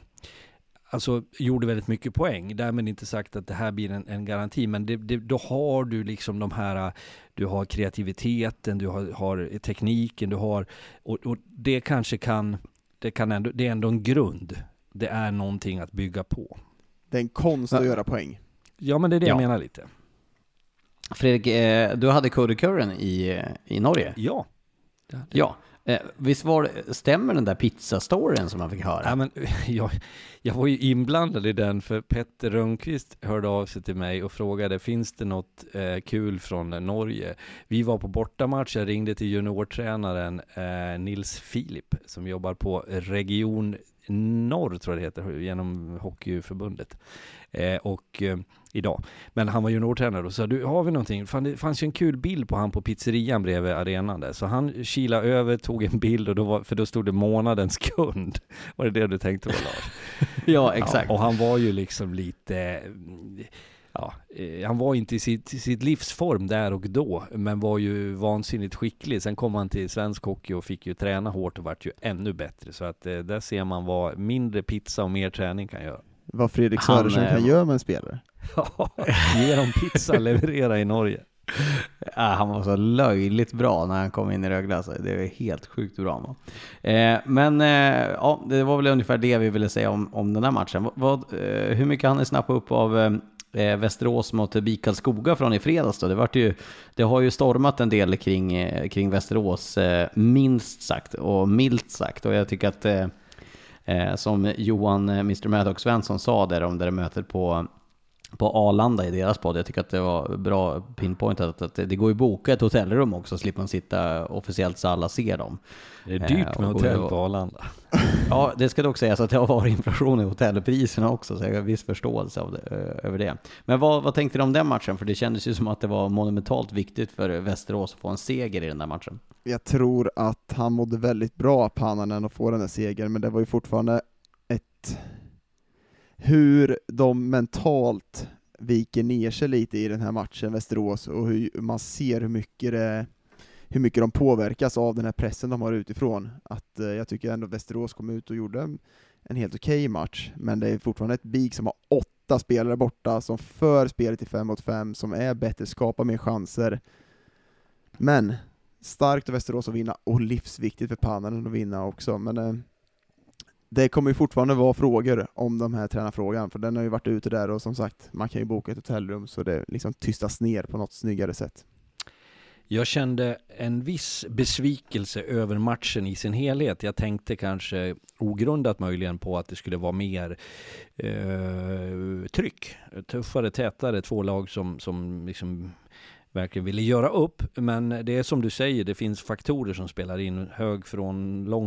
gjorde väldigt mycket poäng. Därmed inte sagt att det här blir en garanti, men då har du liksom de här, du har kreativiteten, du har tekniken, du har, och det kanske det är ändå en grund. Det är någonting att bygga på. Det är en konst att göra poäng. Ja, men det är det jag menar lite. Fredrik, du hade Cody Curran i Norge? Ja. Ja. Visst stämmer den där pizzastoryn som man fick höra? Ja, men jag var ju inblandad i den, för Petter Rönnqvist hörde av sig till mig och frågade, finns det något kul från Norge? Vi var på bortamatch, jag ringde till juniortränaren Nils Filip som jobbar på Region Norr, tror jag det heter, genom Hockeyförbundet. Idag. Men han var juniortränare och sa, du, har vi någonting? Det fanns ju en kul bild på han på pizzerian bredvid arenan där. Så han kilade över, tog en bild, och då stod det månadens kund. Var det du tänkte på, Lars? Ja, exakt. Ja, och han var ju liksom lite... han var inte i sitt livsform där och då, men var ju vansinnigt skicklig. Sen kom han till svensk hockey och fick ju träna hårt och vart ju ännu bättre. Så att där ser man vad mindre pizza och mer träning kan göra. Vad Fredrik Söderström kan göra med en spelare. Ge dem pizza, leverera i Norge. Han var så löjligt bra när han kom in i Rögle. Alltså. Det var helt sjukt bra. Men det var väl ungefär det vi ville säga om den här matchen. Hur mycket han är snappa upp av Västerås mot Bikarlskoga från i fredags då? Det har ju stormat en del kring Västerås, minst sagt och milt sagt. Och jag tycker att som Johan Mr. Maddox Svensson sa där om det mötet på Arlanda i deras podd, jag tycker att det var bra pinpointat att det går ju boka ett hotellrum också, slipper man sitta officiellt så alla ser dem. Det är dyrt med hotell på Arlanda. Ja, det ska dock sägas att det har varit inflation i hotellpriserna också, så jag har viss förståelse över det. Men vad tänkte du om den matchen? För det kändes ju som att det var monumentalt viktigt för Västerås att få en seger i den där matchen. Jag tror att han mådde väldigt bra, Pannanen, att få den där segern, men det var ju fortfarande hur de mentalt viker ner sig lite i den här matchen, Västerås, och hur man ser hur mycket de påverkas av den här pressen de har utifrån. Jag tycker ändå Västerås kom ut och gjorde en helt okej match, men det är fortfarande ett BIK som har 8 spelare borta, som för spelet i 5-mot-5, som är bättre, skapar mer chanser. Men starkt av Västerås att vinna och livsviktigt för Pannanen att vinna också, men det kommer ju fortfarande vara frågor om de här tränarfrågan, för den har ju varit ute där och som sagt, man kan ju boka ett hotellrum så det liksom tystas ner på något snyggare sätt. Jag kände en viss besvikelse över matchen i sin helhet. Jag tänkte kanske ogrundat möjligen på att det skulle vara mer tryck. Tuffare, tätare, två lag som liksom verkligen ville göra upp. Men det är som du säger, det finns faktorer som spelar in. Lång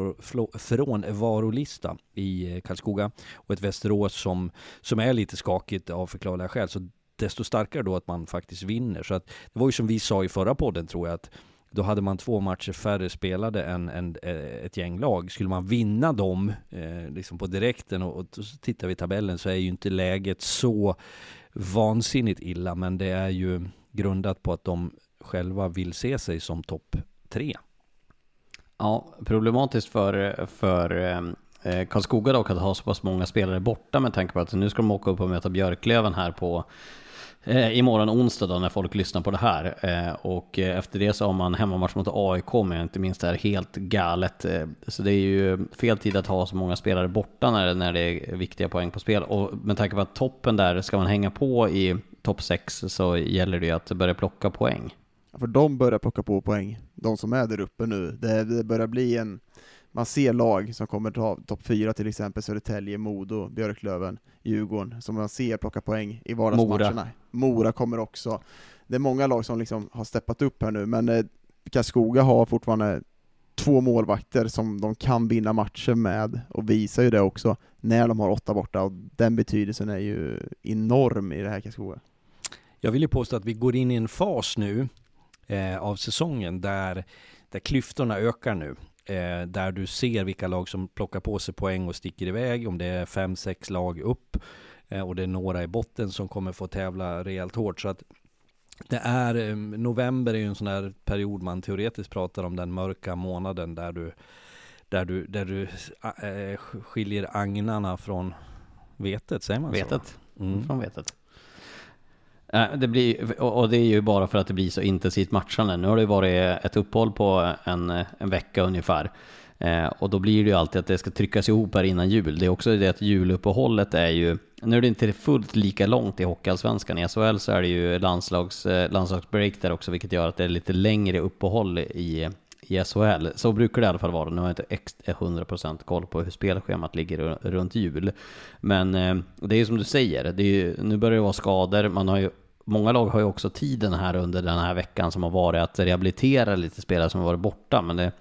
frånvarolista i Karlskoga och ett Västerås som är lite skakigt av förklarliga skäl. Så desto starkare då att man faktiskt vinner. Så att, det var ju som vi sa i förra podden, tror jag, att då hade man 2 matcher färre spelade än ett gäng lag. Skulle man vinna dem liksom på direkten och tittar vi i tabellen, så är ju inte läget så vansinnigt illa, men det är ju grundat på att de själva vill se sig som topp 3. Ja, problematiskt för Karlskoga dock att ha så pass många spelare borta, med tanke på att nu ska de åka upp och möta Björklöven här på imorgon onsdag då, när folk lyssnar på det här. Och efter det så har man hemmamatch mot AIK, men inte minst det här helt galet. Så det är ju fel tid att ha så många spelare borta när det är viktiga poäng på spel. Och med tanke på att toppen där, ska man hänga på i topp 6, så gäller det ju att börja plocka poäng. För de börjar plocka på poäng, de som är där uppe nu. Det börjar bli man ser lag som kommer ta topp 4, till exempel Södertälje, Modo, Björklöven, Djurgården, som man ser plocka poäng i vardagsmatcherna. Mora kommer också. Det är många lag som liksom har steppat upp här nu, men Karlskoga har fortfarande 2 målvakter som de kan vinna matcher med, och visar ju det också när de har 8 borta, och den betydelsen är ju enorm i det här Karlskoga. Jag vill ju påstå att vi går in i en fas nu av säsongen där klyftorna ökar nu. Där du ser vilka lag som plockar på sig poäng och sticker iväg, om det är 5-6 lag upp och det är några i botten som kommer få tävla rejält hårt. Så att det är, november är ju en sån här period man teoretiskt pratar om, den mörka månaden där du skiljer agnarna från vetet, säger man vetet. Så? Från vetet. Det blir, och det är ju bara för att det blir så intensivt matchande. Nu har det varit ett uppehåll på en vecka ungefär. Och då blir det ju alltid att det ska tryckas ihop här innan jul. Det är också det att juluppehållet är ju, nu är det inte fullt lika långt i Hockeyallsvenskan. I SHL så är det ju landslagsbreak där också, vilket gör att det är lite längre uppehåll i SHL. Så brukar det i alla fall vara. Nu har jag inte 100% koll på hur spelschemat ligger runt jul. Men det är ju som du säger, det är ju, nu börjar det vara skador. Många lag har ju också tiden här under den här veckan som har varit att rehabilitera lite spelare som har varit borta. Men det,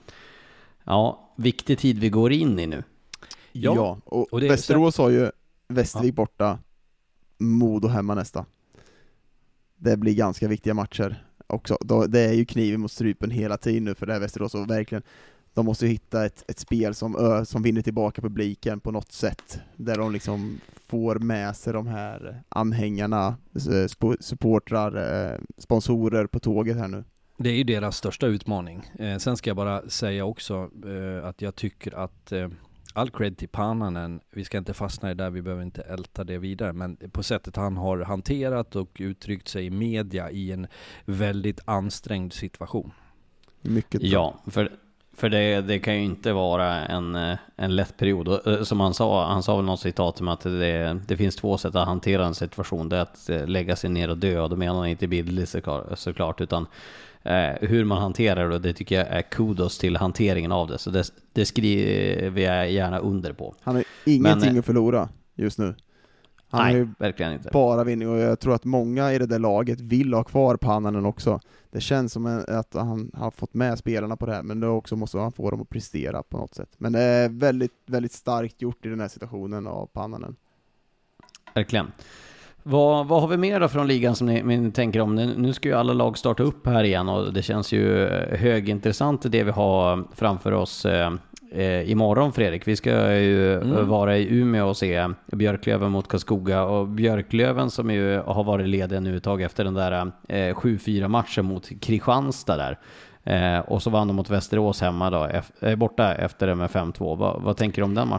viktig tid vi går in i nu. Ja, och Västerås har ju Västervik borta, Modo hemma nästa. Det blir ganska viktiga matcher också. Det är ju kniven mot strypen hela tiden nu för det här Västerås, och verkligen de måste hitta ett spel som vinner tillbaka publiken på något sätt, där de liksom får med sig de här anhängarna, supportrar, sponsorer på tåget här nu. Det är ju deras största utmaning. Sen ska jag bara säga också att jag tycker att all cred till Pannanen, vi ska inte fastna i det där, vi behöver inte älta det vidare, men på sättet han har hanterat och uttryckt sig i media i en väldigt ansträngd situation. Mycket bra. Ja, för det kan ju inte vara en lätt period. Och, som han sa väl något citat om att det finns 2 sätt att hantera en situation. Det är att lägga sig ner och dö, och då menar han inte bildligt såklart, utan hur man hanterar det tycker jag är kudos till hanteringen av det. Så det skriver jag gärna under på. Han har ingenting att förlora just nu. Han nej, har ju verkligen inte. Bara vinning, och jag tror att många i det där laget vill ha kvar Pannanen också. Det känns som att han har fått med spelarna på det här, men då också måste han få dem att prestera på något sätt. Men det är väldigt, väldigt starkt gjort i den här situationen av Pannanen. Verkligen. Vad har vi mer då från ligan som ni tänker om? Nu ska ju alla lag starta upp här igen, och det känns ju högintressant det vi har framför oss imorgon, Fredrik. Vi ska ju vara i Umeå och se Björklöven mot Karlskoga, och Björklöven som ju har varit lediga nu ett tag efter den där 7-4 matchen mot Kristianstad där. Och så vann de mot Västerås hemma då, borta efter det med 5-2. Vad tänker du om den matchen?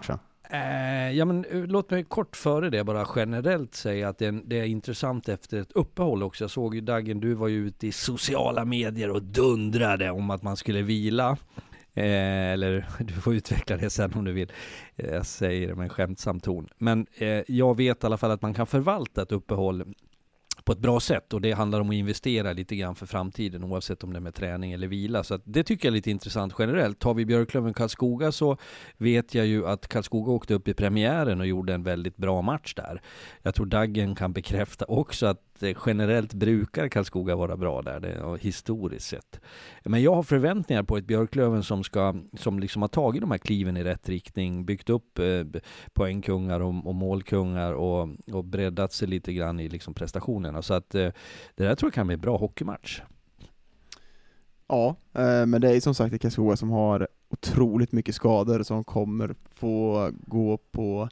Ja, men låt mig kort före det bara generellt säga att det är intressant efter ett uppehåll också. Jag såg ju Daggen, du var ju ute i sociala medier och dundrade om att man skulle vila. Eller du får utveckla det sen om du vill. Jag säger det med en skämtsam ton. Men jag vet i alla fall att man kan förvalta ett uppehåll på ett bra sätt, och det handlar om att investera lite grann för framtiden oavsett om det är med träning eller vila. Så att det tycker jag är lite intressant generellt. Tar vi Björklöven-Karlskoga så vet jag ju att Karlskoga åkte upp i premiären och gjorde en väldigt bra match där. Jag tror Daggen kan bekräfta också att generellt brukar Karlskoga vara bra där, det, historiskt sett. Men jag har förväntningar på ett Björklöven som liksom har tagit de här kliven i rätt riktning, byggt upp poängkungar och målkungar och breddat sig lite grann i liksom prestationerna. Så att det där tror jag kan bli en bra hockeymatch. Ja, men det är som sagt ett Karlskoga som har otroligt mycket skador som kommer få gå på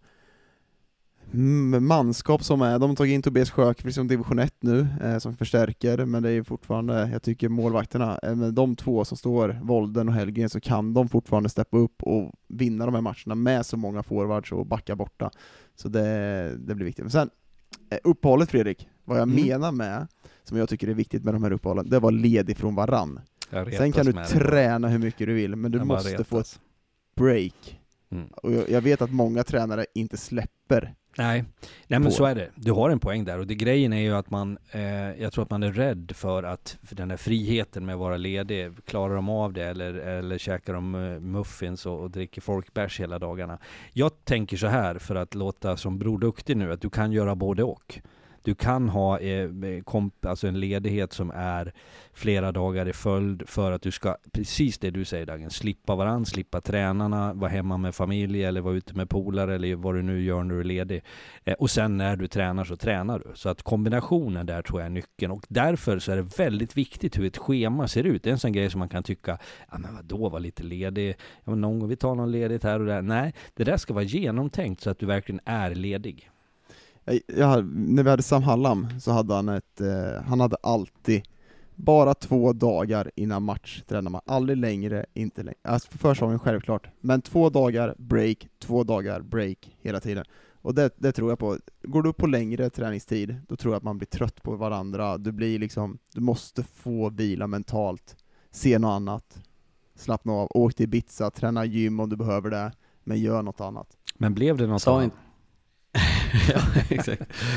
manskap som är. De har tagit in Tobias Sjökvist som division 1 nu som förstärker, men det är fortfarande, jag tycker målvakterna, med de två som står, Volden och Helgen, så kan de fortfarande steppa upp och vinna de här matcherna med så många forwards och backa borta. Så det blir viktigt. Men sen uppehållet, Fredrik, vad jag menar med, som jag tycker är viktigt med de här uppehållen, det var ledig från varann. Sen kan du träna hur mycket du vill, men du måste få ett break. Och jag vet att många tränare inte släpper. Nej, men så är det. Du har en poäng där, och det grejen är ju att jag tror att man är rädd för den här friheten med att vara ledig. Klarar de av det eller käkar de muffins och dricker folkbärs hela dagarna? Jag tänker så här, för att låta som Bror Duktig nu, att du kan göra både och. Du kan ha alltså en ledighet som är flera dagar i följd för att du ska, precis det du säger Dagen, slippa varandra, slippa tränarna, vara hemma med familj eller vara ute med polare eller vad du nu gör när du är ledig. Och sen när du tränar så tränar du. Så att kombinationen där tror jag är nyckeln, och därför så är det väldigt viktigt hur ett schema ser ut. Det är en sån grej som man kan tycka, ja men vadå, var lite ledig, ja, men någon gång vi tar någon ledigt här och där. Nej, det där ska vara genomtänkt så att du verkligen är ledig. När vi hade Sam Hallam så hade han hade alltid bara 2 dagar innan match tränar man, aldrig längre, inte längre. Alltså för försäsongen självklart, men 2 dagar break, 2 dagar break hela tiden. Och det tror jag på. Går du upp på längre träningstid, då tror jag att man blir trött på varandra. Du måste få vila mentalt, se något annat, slappna av, åk till Ibiza, träna gym om du behöver det, men gör något annat. Men blev det något annat? Ja, exakt.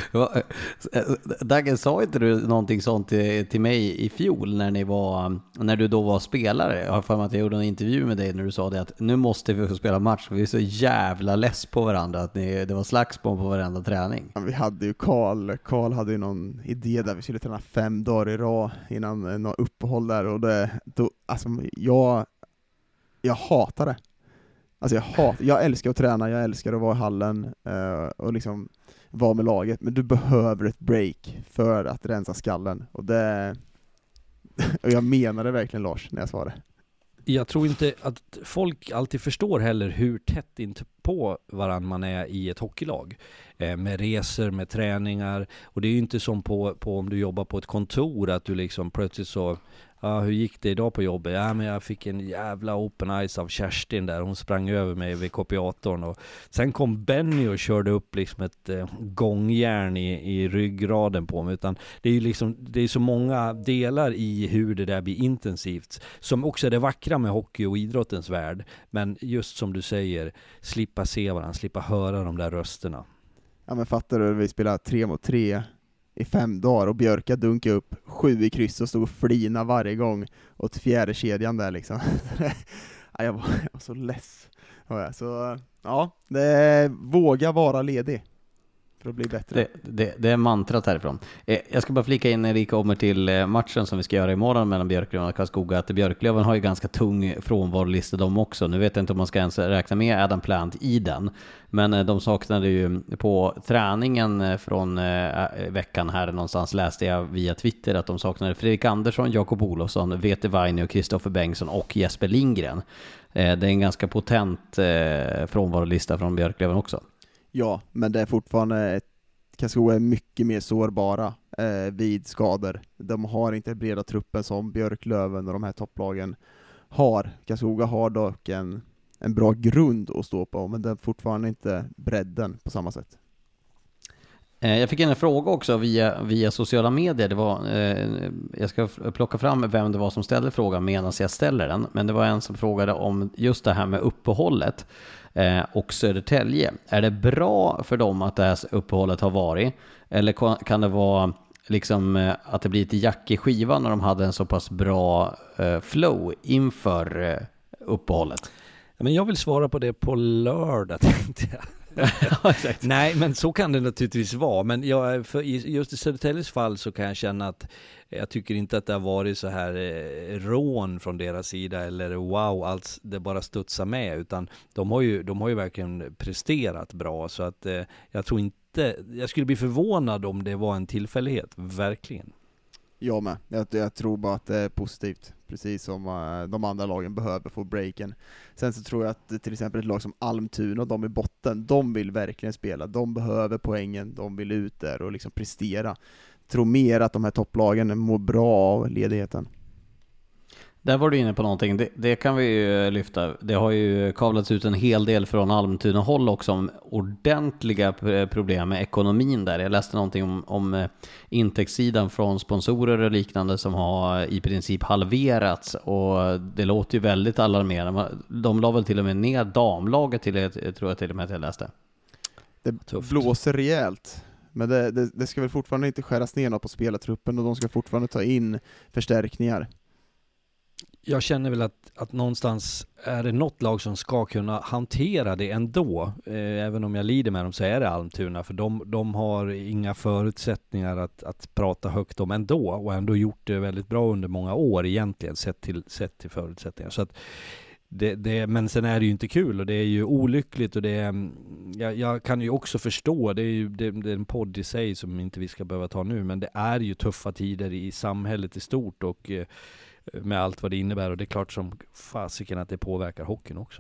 Daggen, sa inte du någonting sånt till mig i fjol när du då var spelare? Jag har för mig att jag gjorde en intervju med dig när du sa det, att nu måste vi få spela match, för vi är så jävla less på varandra att det var slagsmål på varenda träning. Ja, vi hade ju Karl hade ju någon idé där vi skulle träna 5 dagar i rad innan någon uppehåll där, och jag hatar det. Alltså jag älskar att träna, jag älskar att vara i hallen och liksom vara med laget, men du behöver ett break för att rensa skallen, och jag menar det verkligen, Lars, när jag sa det. Jag tror inte att folk alltid förstår heller hur tätt inte på varann man är i ett hockeylag. Med resor, med träningar, och det är ju inte som på om du jobbar på ett kontor att du liksom plötsligt så, hur gick det idag på jobbet? Ja, men jag fick en jävla open eyes av Kerstin där. Hon sprang över mig vid kopiatorn. Och sen kom Benny och körde upp liksom ett gångjärn i ryggraden på mig. Utan det är ju liksom, det är så många delar i hur det där blir intensivt. Som också är det vackra med hockey och idrottens värld. Men just som du säger, slippa se varandra, slippa höra de där rösterna. Ja, men fattar du, vi spelar 3-mot-3 i 5 dagar och Björka dunkade upp 7 i kryss och stod och flina varje gång åt fjärde kedjan där liksom. Jag var så less. Så ja, våga vara ledig för att bli bättre. Det är mantrat härifrån. Jag ska bara flika in när vi kommer till matchen som vi ska göra imorgon mellan Björklöven och Karlskoga, att Björklöven har ju ganska tung frånvarolista de också. Nu vet jag inte om man ska ens räkna med Adam Plant i den, men de saknade ju på träningen från veckan här någonstans, läste jag via Twitter att de saknade Fredrik Andersson, Jakob Olofsson, Vete Vainio och Kristoffer Bengtsson och Jesper Lindgren. Det är en ganska potent frånvarolista från Björklöven också. Ja, men det är fortfarande Karlskoga är mycket mer sårbara vid skador. De har inte breda truppen som Björklöven och de här topplagen har. Karlskoga har dock en en bra grund att stå på, men det är fortfarande inte bredden på samma sätt. Jag fick en fråga också via sociala medier. Det var, jag ska plocka fram vem det var som ställde frågan medan jag ställer den. Men det var en som frågade om just det här med uppehållet och Södertälje. Är det bra för dem att det här uppehållet har varit? Eller kan det vara liksom att det blir lite jack i skivan när de hade en så pass bra flow inför uppehållet? Men jag vill svara på det på lördag, tänkte jag. Ja, exakt. Nej, men så kan det naturligtvis vara. Men just i Södertäljes fall så kan jag känna att jag tycker inte att det har varit så här rån från deras sida eller wow, allt det bara studsar med, utan de har ju verkligen presterat bra, så att jag tror inte, jag skulle bli förvånad om det var en tillfällighet, verkligen. Jag med. Jag tror bara att det är positivt. Precis som de andra lagen behöver få breaken. Sen så tror jag att till exempel ett lag som Almtuna, de i botten, de vill verkligen spela. De behöver poängen, de vill ut där och liksom prestera. Jag tror mer att de här topplagen mår bra av ledigheten. Där var du inne på någonting. Det kan vi ju lyfta. Det har ju kavlats ut en hel del från Almtuna håll också om ordentliga problem med ekonomin där. Jag läste någonting om intäktssidan från sponsorer och liknande som har i princip halverats, och det låter ju väldigt alarmerande. De la väl till och med ner damlaget tror jag till och med att jag läste. Det blåser rejält. Men det ska väl fortfarande inte skäras ner något på spelartruppen, och de ska fortfarande ta in förstärkningar. Jag känner väl att någonstans är det något lag som ska kunna hantera det ändå. Även om jag lider med dem så är det Almtuna. För de har inga förutsättningar att prata högt om ändå. Och ändå gjort det väldigt bra under många år egentligen sett till förutsättningar. Så att men sen är det ju inte kul och det är ju olyckligt. Och jag kan ju också förstå, det är en podd i sig som inte vi ska behöva ta nu. Men det är ju tuffa tider i samhället i stort och med allt vad det innebär, och det är klart som fasiken att det påverkar hockeyn också.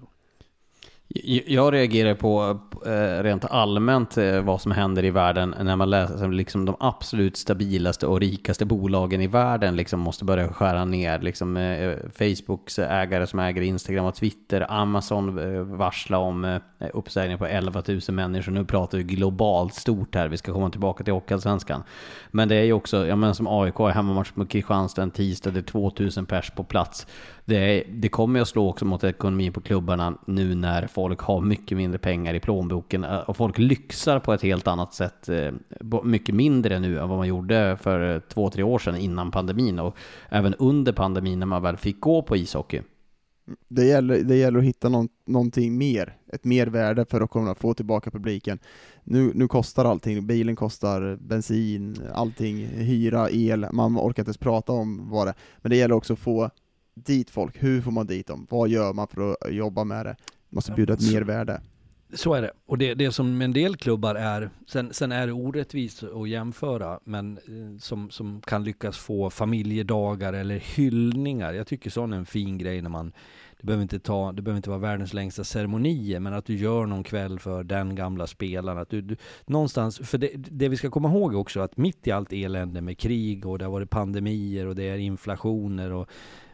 Jag reagerar på rent allmänt vad som händer i världen när man läser liksom de absolut stabilaste och rikaste bolagen i världen liksom måste börja skära ner. Liksom, Facebooks ägare som äger Instagram och Twitter, Amazon varslar om uppsägning på 11 000 människor. Nu pratar vi globalt stort här. Vi ska komma tillbaka till Hockeyallsvenskan. Men det är ju också, jag menar som AIK är hemmamatch mot Kristianstad en tisdag, det är 2000 pers på plats. Det kommer att slå också mot ekonomin på klubbarna nu när folk har mycket mindre pengar i plånboken och folk lyxar på ett helt annat sätt, mycket mindre nu än vad man gjorde för 2-3 år sedan innan pandemin och även under pandemin när man väl fick gå på ishockey. Det gäller att hitta någonting mer, ett mervärde för att kunna få tillbaka publiken. Nu kostar allting, bilen kostar, bensin, allting, hyra, el, man orkar inte ens prata om vad det, men det gäller också att få dit folk. Hur får man dit dem? Vad gör man för att jobba med det? Man måste bjuda ett mervärde. Så är det. Och det som en del klubbar är, sen är det orättvist att jämföra, men som kan lyckas få familjedagar eller hyllningar. Jag tycker sån är en fin grej när man, det behöver inte vara världens längsta ceremonier, men att du gör någon kväll för den gamla spelaren. Att du någonstans, för det vi ska komma ihåg också, att mitt i allt elände med krig och det har varit pandemier och det är inflationer och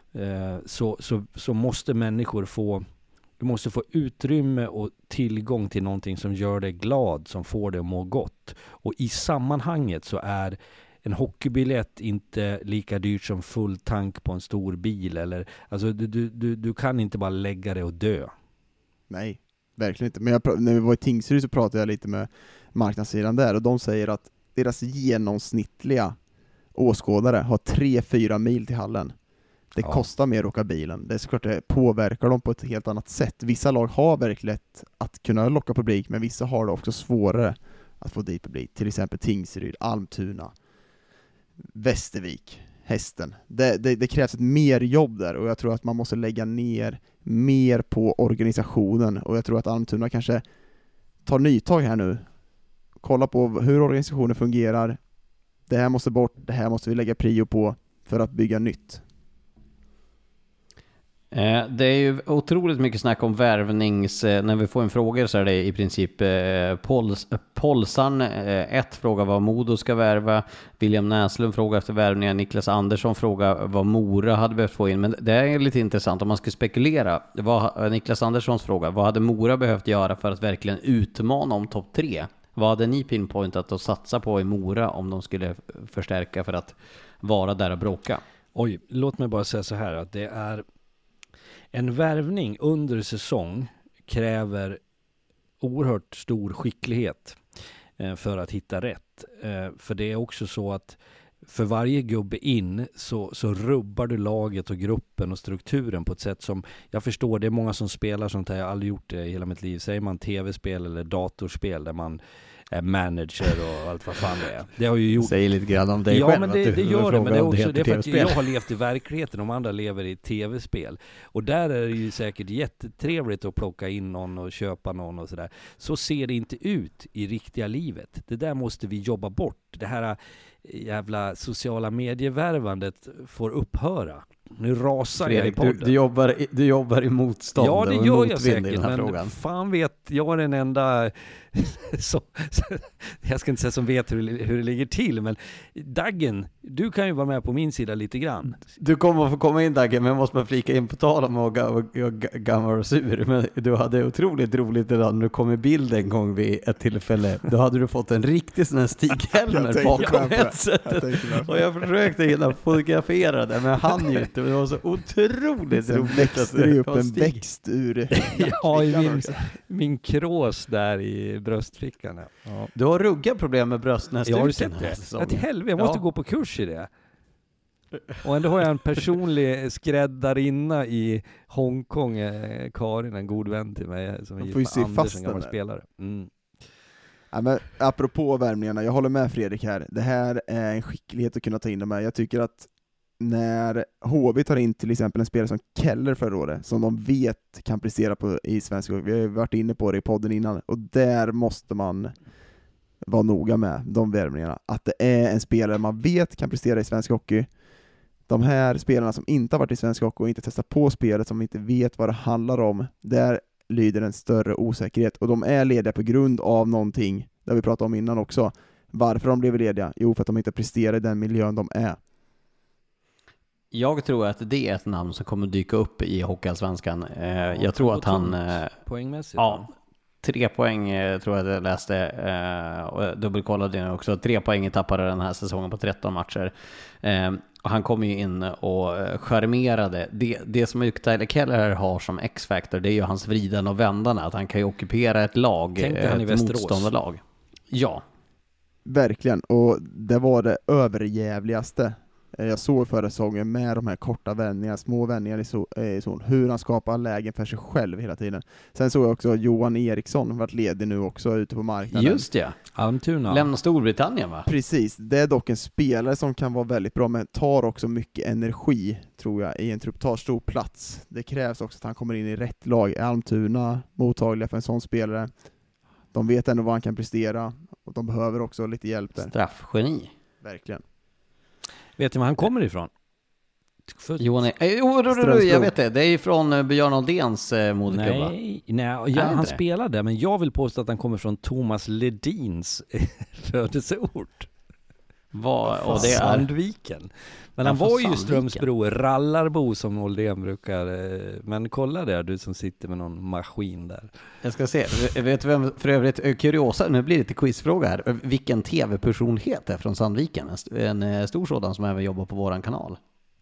så måste människor få utrymme och tillgång till någonting som gör dig glad, som får dig att må gott. Och i sammanhanget så är en hockeybiljett inte lika dyrt som full tank på en stor bil. Eller, alltså du kan inte bara lägga det och dö. Nej, verkligen inte. Men när vi var i Tingsryd så pratade jag lite med marknadssidan där, och de säger att deras genomsnittliga åskådare har 3-4 mil till hallen. Det kostar mer att åka bilen. Det är såklart det påverkar dem på ett helt annat sätt. Vissa lag har verkligen lätt att kunna locka publik, men vissa har det också svårare att få dit publik. Till exempel Tingsryd, Almtuna, Västervik, Hästen. Det krävs ett mer jobb där, och jag tror att man måste lägga ner mer på organisationen, och jag tror att Almtuna kanske tar nytag här nu. Kolla på hur organisationen fungerar. Det här måste bort, det här måste vi lägga prio på för att bygga nytt. Det är ju otroligt mycket snack om värvnings... När vi får en fråga så är det i princip Polsan. Ett frågar vad Modo ska värva. William Näslund frågar efter värvningar. Niklas Andersson frågar vad Mora hade behövt få in. Men det är lite intressant om man ska spekulera. Niklas Anderssons fråga. Vad hade Mora behövt göra för att verkligen utmana om topp 3? Vad hade ni pinpointat att satsa på i Mora om de skulle förstärka för att vara där och bråka? Oj, låt mig bara säga så här att det är en värvning under säsong kräver oerhört stor skicklighet för att hitta rätt. För det är också så att för varje gubbe in så rubbar du laget och gruppen och strukturen på ett sätt som jag förstår. Det är många som spelar sånt här. Jag har aldrig gjort det i hela mitt liv. Säger man tv-spel eller datorspel där man är manager och allt vad fan det är. Det har ju gjort... Säger lite grann om dig ja, själv. Men det gör det, men det är också det är för att jag har levt i verkligheten, de andra lever i tv-spel. Och där är det ju säkert jättetrevligt att plocka in någon och köpa någon och sådär. Så ser det inte ut i riktiga livet. Det där måste vi jobba bort. Det här jävla sociala medievärvandet får upphöra. Nu rasar Fredrik, jag i podden. Du jobbar i motstånd. Ja, det gör jag säkert, i den här men frågan. Fan vet jag är den enda jag ska inte säga som vet hur det ligger till, men Daggen, du kan ju vara med på min sida lite grann. Du kommer att få komma in, Daggen, men jag måste bara flika in på tal om att gammal och sur. Men du hade otroligt roligt idag när du kom i bild en gång vid ett tillfälle. Då hade du fått en riktig sån här Stig-Helmer bakom headsetet. Och jag försökte hinna fotografera det, men han ju inte. Det var så otroligt roligt. Växte det upp en växt ur ja, i min krås där i bröstfickan. Ja. Du har rugga problem med bröstnäsduken. Jag har sett det. Ett helvete, jag måste gå på kurs i det. Och ändå har jag en personlig skräddarinna i Hongkong, Karin, en god vän till mig som är gift med Anders, en gammal spelare. Ja, men apropå värmningarna, jag håller med Fredrik här. Det här är en skicklighet att kunna ta in dem här. Jag tycker att när HV tar in till exempel en spelare som Keller förra året, som de vet kan prestera på i svensk hockey. Vi har varit inne på det i podden innan, och där måste man vara noga med de värvningarna. Att det är en spelare man vet kan prestera i svensk hockey. De här spelarna som inte har varit i svensk hockey och inte testat på spelet, som inte vet vad det handlar om, där lyder en större osäkerhet. Och de är lediga på grund av någonting, där vi pratade om innan också. Varför de blev lediga? Jo, för att de inte presterar i den miljön de är. Jag tror att det är ett namn som kommer dyka upp i Hockeyallsvenskan. Jag tror att han... Poängmässigt? Ja, 3 poäng tror jag jag läste. Och dubbelkollade det också. 3 poäng tappade den här säsongen på 13 matcher. Och han kom ju in och charmerade. Det som Tyler Keller har som X-factor, det är ju hans vriden och vändande. Att han kan ju ockupera ett lag, ett motståndarlag. Ja. Verkligen, och det var det överjävligaste jag såg förra säsongen med de här korta vändningarna, små vändningar i zon, hur han skapar lägen för sig själv hela tiden. Sen såg jag också Johan Eriksson varit ledig nu också ute på marknaden. Just det. Almtuna. Lämnar Storbritannien, va? Precis, det är dock en spelare som kan vara väldigt bra, men tar också mycket energi, tror jag, i en trupp, tar stor plats. Det krävs också att han kommer in i rätt lag. Almtuna mottagliga för en sån spelare. De vet ändå vad han kan prestera, och de behöver också lite hjälp där. Straffgeni. Verkligen. Vet ni var han kommer ifrån? Johan jag vet det. Det är från Björn Aldéns moderklubba. Nej, han spelade, men jag vill påstå att han kommer från Thomas Ledins födelseort. Och det är Sandviken. Men han var ju Strömsbro, Rallarbo som Oldén brukar. Men kolla där, du som sitter med någon maskin där. Jag ska se. Vet du vem, för övrigt, kuriosa, nu blir det lite quizfråga här. Vilken tv-personlighet är från Sandviken? En stor sådan som även jobbar på våran kanal.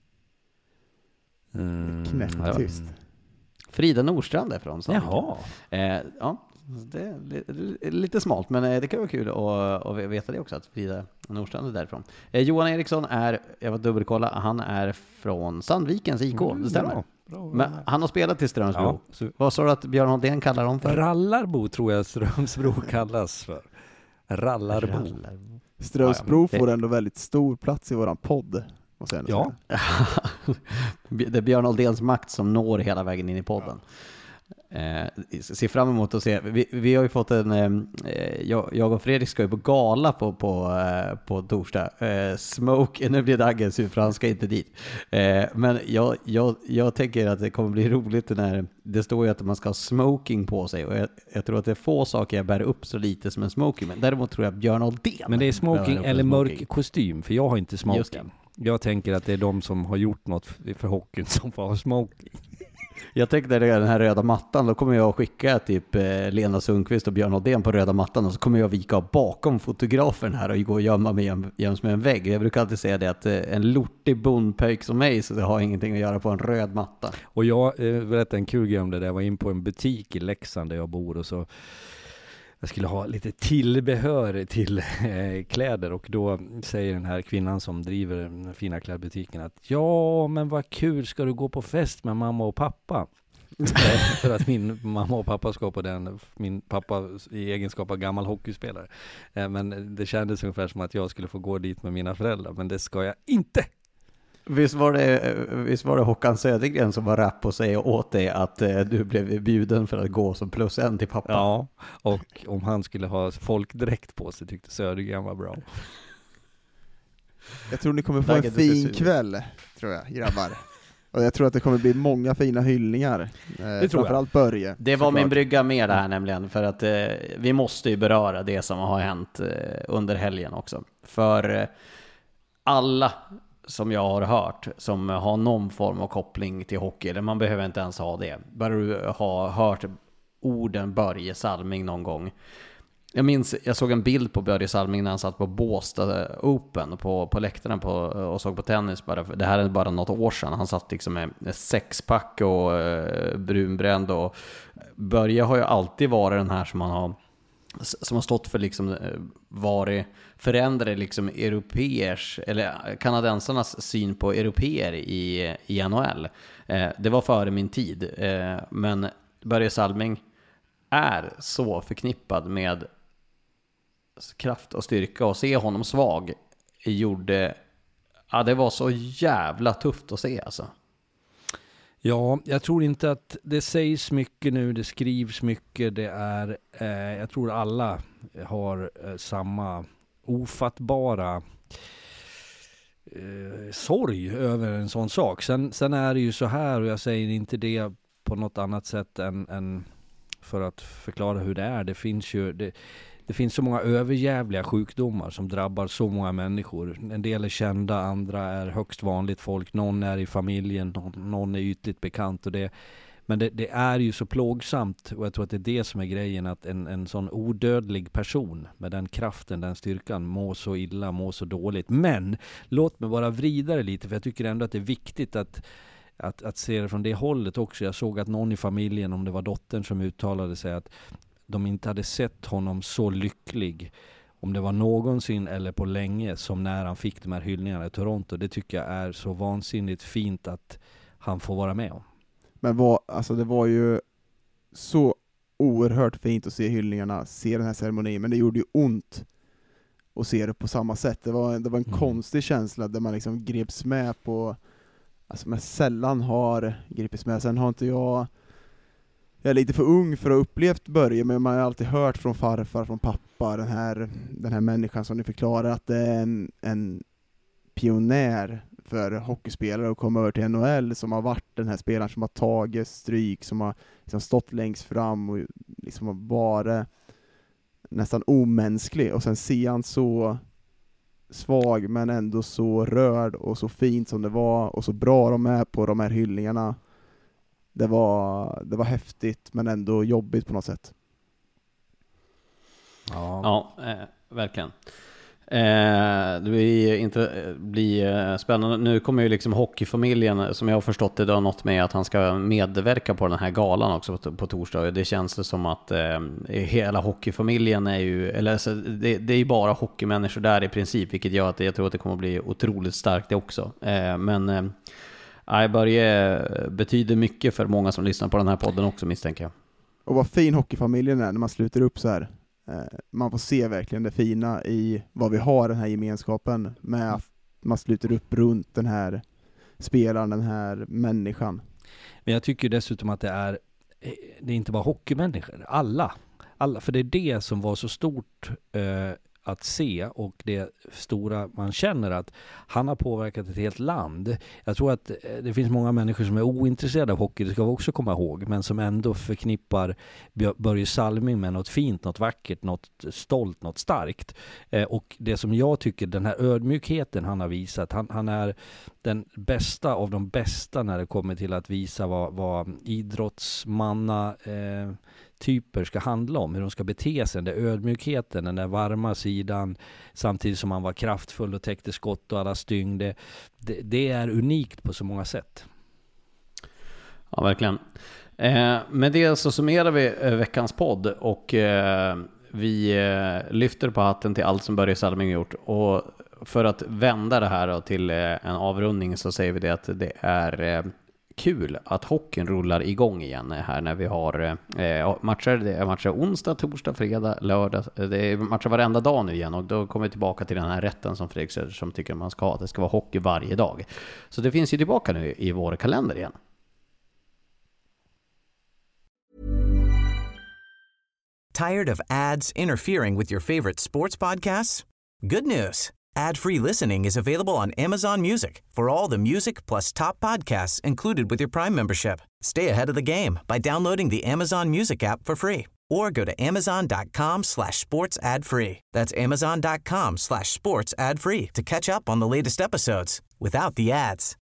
Knäpptyst. Frida Nordstrand är från Sandviken. Jaha. Ja. Det är lite smalt, men det kan vara kul att veta det också, att Frida Nordstrand är därifrån. Johan Eriksson jag var dubbelkolla, han är från Sandvikens IK, det stämmer. Bra. Men han har spelat i Strömsbro. Ja. Vad sa du att Björn Aldén kallar dem för? Rallarbo tror jag Strömsbro kallas för. Rallarbo. Strömsbro får ändå väldigt stor plats i våran podd. Ja. Det är Björn Aldéns makt som når hela vägen in i podden. ser fram emot att se. Vi har ju fått jag och Fredrik ska ju på gala på torsdag. Smoke, nu blir Daggen sur för han ska inte dit. Men jag tänker att det kommer bli roligt när det står ju att man ska ha smoking på sig, och jag tror att det är få saker jag bär upp så lite som en smoking, men däremot tror jag Björn Oldén. Men det är smoking eller mörk kostym, för jag har inte smoking. Jag tänker att det är de som har gjort något för hockeyn som får ha smoking. Jag tänkte den här röda mattan, då kommer jag skicka typ Lena Sundqvist och Björn Oldén på röda mattan, och så kommer jag vika bakom fotografen här och gå och gömma mig jäms med en vägg. Jag brukar alltid säga det att en lortig bondpöjk som mig, så det har ingenting att göra på en röd matta. Och jag berättade en kul grej om det där. Jag var in på en butik i Leksand där jag bor, och så jag skulle ha lite tillbehör till kläder, och då säger den här kvinnan som driver den fina klädbutiken att ja, men vad kul, ska du gå på fest med mamma och pappa? För att min mamma och pappa ska på den, min pappa i egenskap av gammal hockeyspelare. Men det kändes ungefär som att jag skulle få gå dit med mina föräldrar, men det ska jag inte. Visst var det Håkan Södergren som var rapp och säga åt dig att du blev bjuden för att gå som +1 till pappa? Ja, och om han skulle ha folkdräkt på sig tyckte Södergren var bra. Jag tror ni kommer få en fin kväll, tror jag, grabbar. Och jag tror att det kommer bli många fina hyllningar. Det tror jag. Börje. Det var min brygga med det här nämligen, för att vi måste ju beröra det som har hänt under helgen också. För alla som jag har hört som har någon form av koppling till hockey, eller man behöver inte ens ha det, bara du har hört orden Börje Salming någon gång. Jag såg en bild på Börje Salming när han satt på Båstad Open på läktaren och såg på tennis. Det här är bara något år sedan. Han satt liksom med sexpack och brunbränd, och Börje har ju alltid varit den här som har stått för liksom varit förändrade liksom europeers eller kanadensarnas syn på europeer i NHL. Det var före min tid, men Börje Salming är så förknippad med kraft och styrka, och se honom svag det var så jävla tufft att se alltså. Ja, jag tror inte att det sägs mycket nu, det skrivs mycket, jag tror alla har samma ofattbara sorg över en sån sak. Sen är det ju så här, och jag säger inte det på något annat sätt än för att förklara hur det är. Det finns så många överjävliga sjukdomar som drabbar så många människor. En del är kända, andra är högst vanligt folk. Någon är i familjen, någon är ytligt bekant. Men det är ju så plågsamt, och jag tror att det är det som är grejen, att en sån odödlig person med den kraften, den styrkan, mår så illa, mår så dåligt. Men låt mig bara vrida det lite, för jag tycker ändå att det är viktigt att se det från det hållet också. Jag såg att någon i familjen, om det var dottern, som uttalade sig att de inte hade sett honom så lycklig, om det var någonsin eller på länge, som när han fick de här hyllningarna i Toronto. Det tycker jag är så vansinnigt fint att han får vara med om. Men det var ju så oerhört fint att se hyllningarna, se den här ceremonin, men det gjorde ju ont att se det på samma sätt. Det var en konstig känsla där man liksom greps med på, alltså man sällan har gripits med. Sen har inte jag är lite för ung för att ha upplevt Börje, men man har alltid hört från farfar, från pappa, den här människan som ni förklarar, att det är en pionjär för hockeyspelare att komma över till NHL, som har varit den här spelaren som har tagit stryk, som har liksom stått längst fram och liksom har varit nästan omänsklig, och sen ser han så svag men ändå så rörd och så fint som det var, och så bra de är på de här hyllningarna. Det var häftigt men ändå jobbigt på något sätt. Ja, verkligen. Det blir spännande. Nu kommer ju liksom hockeyfamiljen, som jag har förstått det, har något med att han ska medverka på den här galan också på torsdag. Det känns som att hela hockeyfamiljen är ju, eller alltså, det är ju bara hockeymänniskor där i princip, vilket gör att jag tror att det kommer att bli otroligt starkt det också. Men Börje betyder mycket för många som lyssnar på den här podden också, misstänker jag. Och vad fin hockeyfamiljen är när man sluter upp så här. Man får se verkligen det fina i vad vi har, den här gemenskapen, med att man sluter upp runt den här spelaren, den här människan. Men jag tycker dessutom att det är det är inte bara hockeymänniskor, alla, för det är det som var så stort att se, och det stora man känner att han har påverkat ett helt land. Jag tror att det finns många människor som är ointresserade av hockey, det ska vi också komma ihåg, men som ändå förknippar Börje Salming med något fint, något vackert, något stolt, något starkt. Och det som jag tycker, den här ödmjukheten han har visat, han är den bästa av de bästa när det kommer till att visa vad idrottsmanna typer ska handla om, hur de ska bete sig, den där ödmjukheten, den där varma sidan, samtidigt som han var kraftfull och täckte skott och alla styng. Det är unikt på så många sätt. Ja, verkligen. Med det så summerar vi veckans podd, och vi lyfter på hatten till allt som Börje Salming gjort, och för att vända det här då till en avrundning så säger vi det att det är kul att hockeyn rullar igång igen här när vi har matcher. Det är matcher onsdag, torsdag, fredag, lördag. Det är matcher varenda dag nu igen, och då kommer vi tillbaka till den här rätten som Fredrik Söderström tycker man ska ha. Det ska vara hockey varje dag. Så det finns ju tillbaka nu i vår kalender igen. Tired of ads interfering with your favorite sports podcasts? Good news. Ad-free listening is available on Amazon Music for all the music plus top podcasts included with your Prime membership. Stay ahead of the game by downloading the Amazon Music app for free or go to amazon.com/sports ad free. That's amazon.com/sports ad free to catch up on the latest episodes without the ads.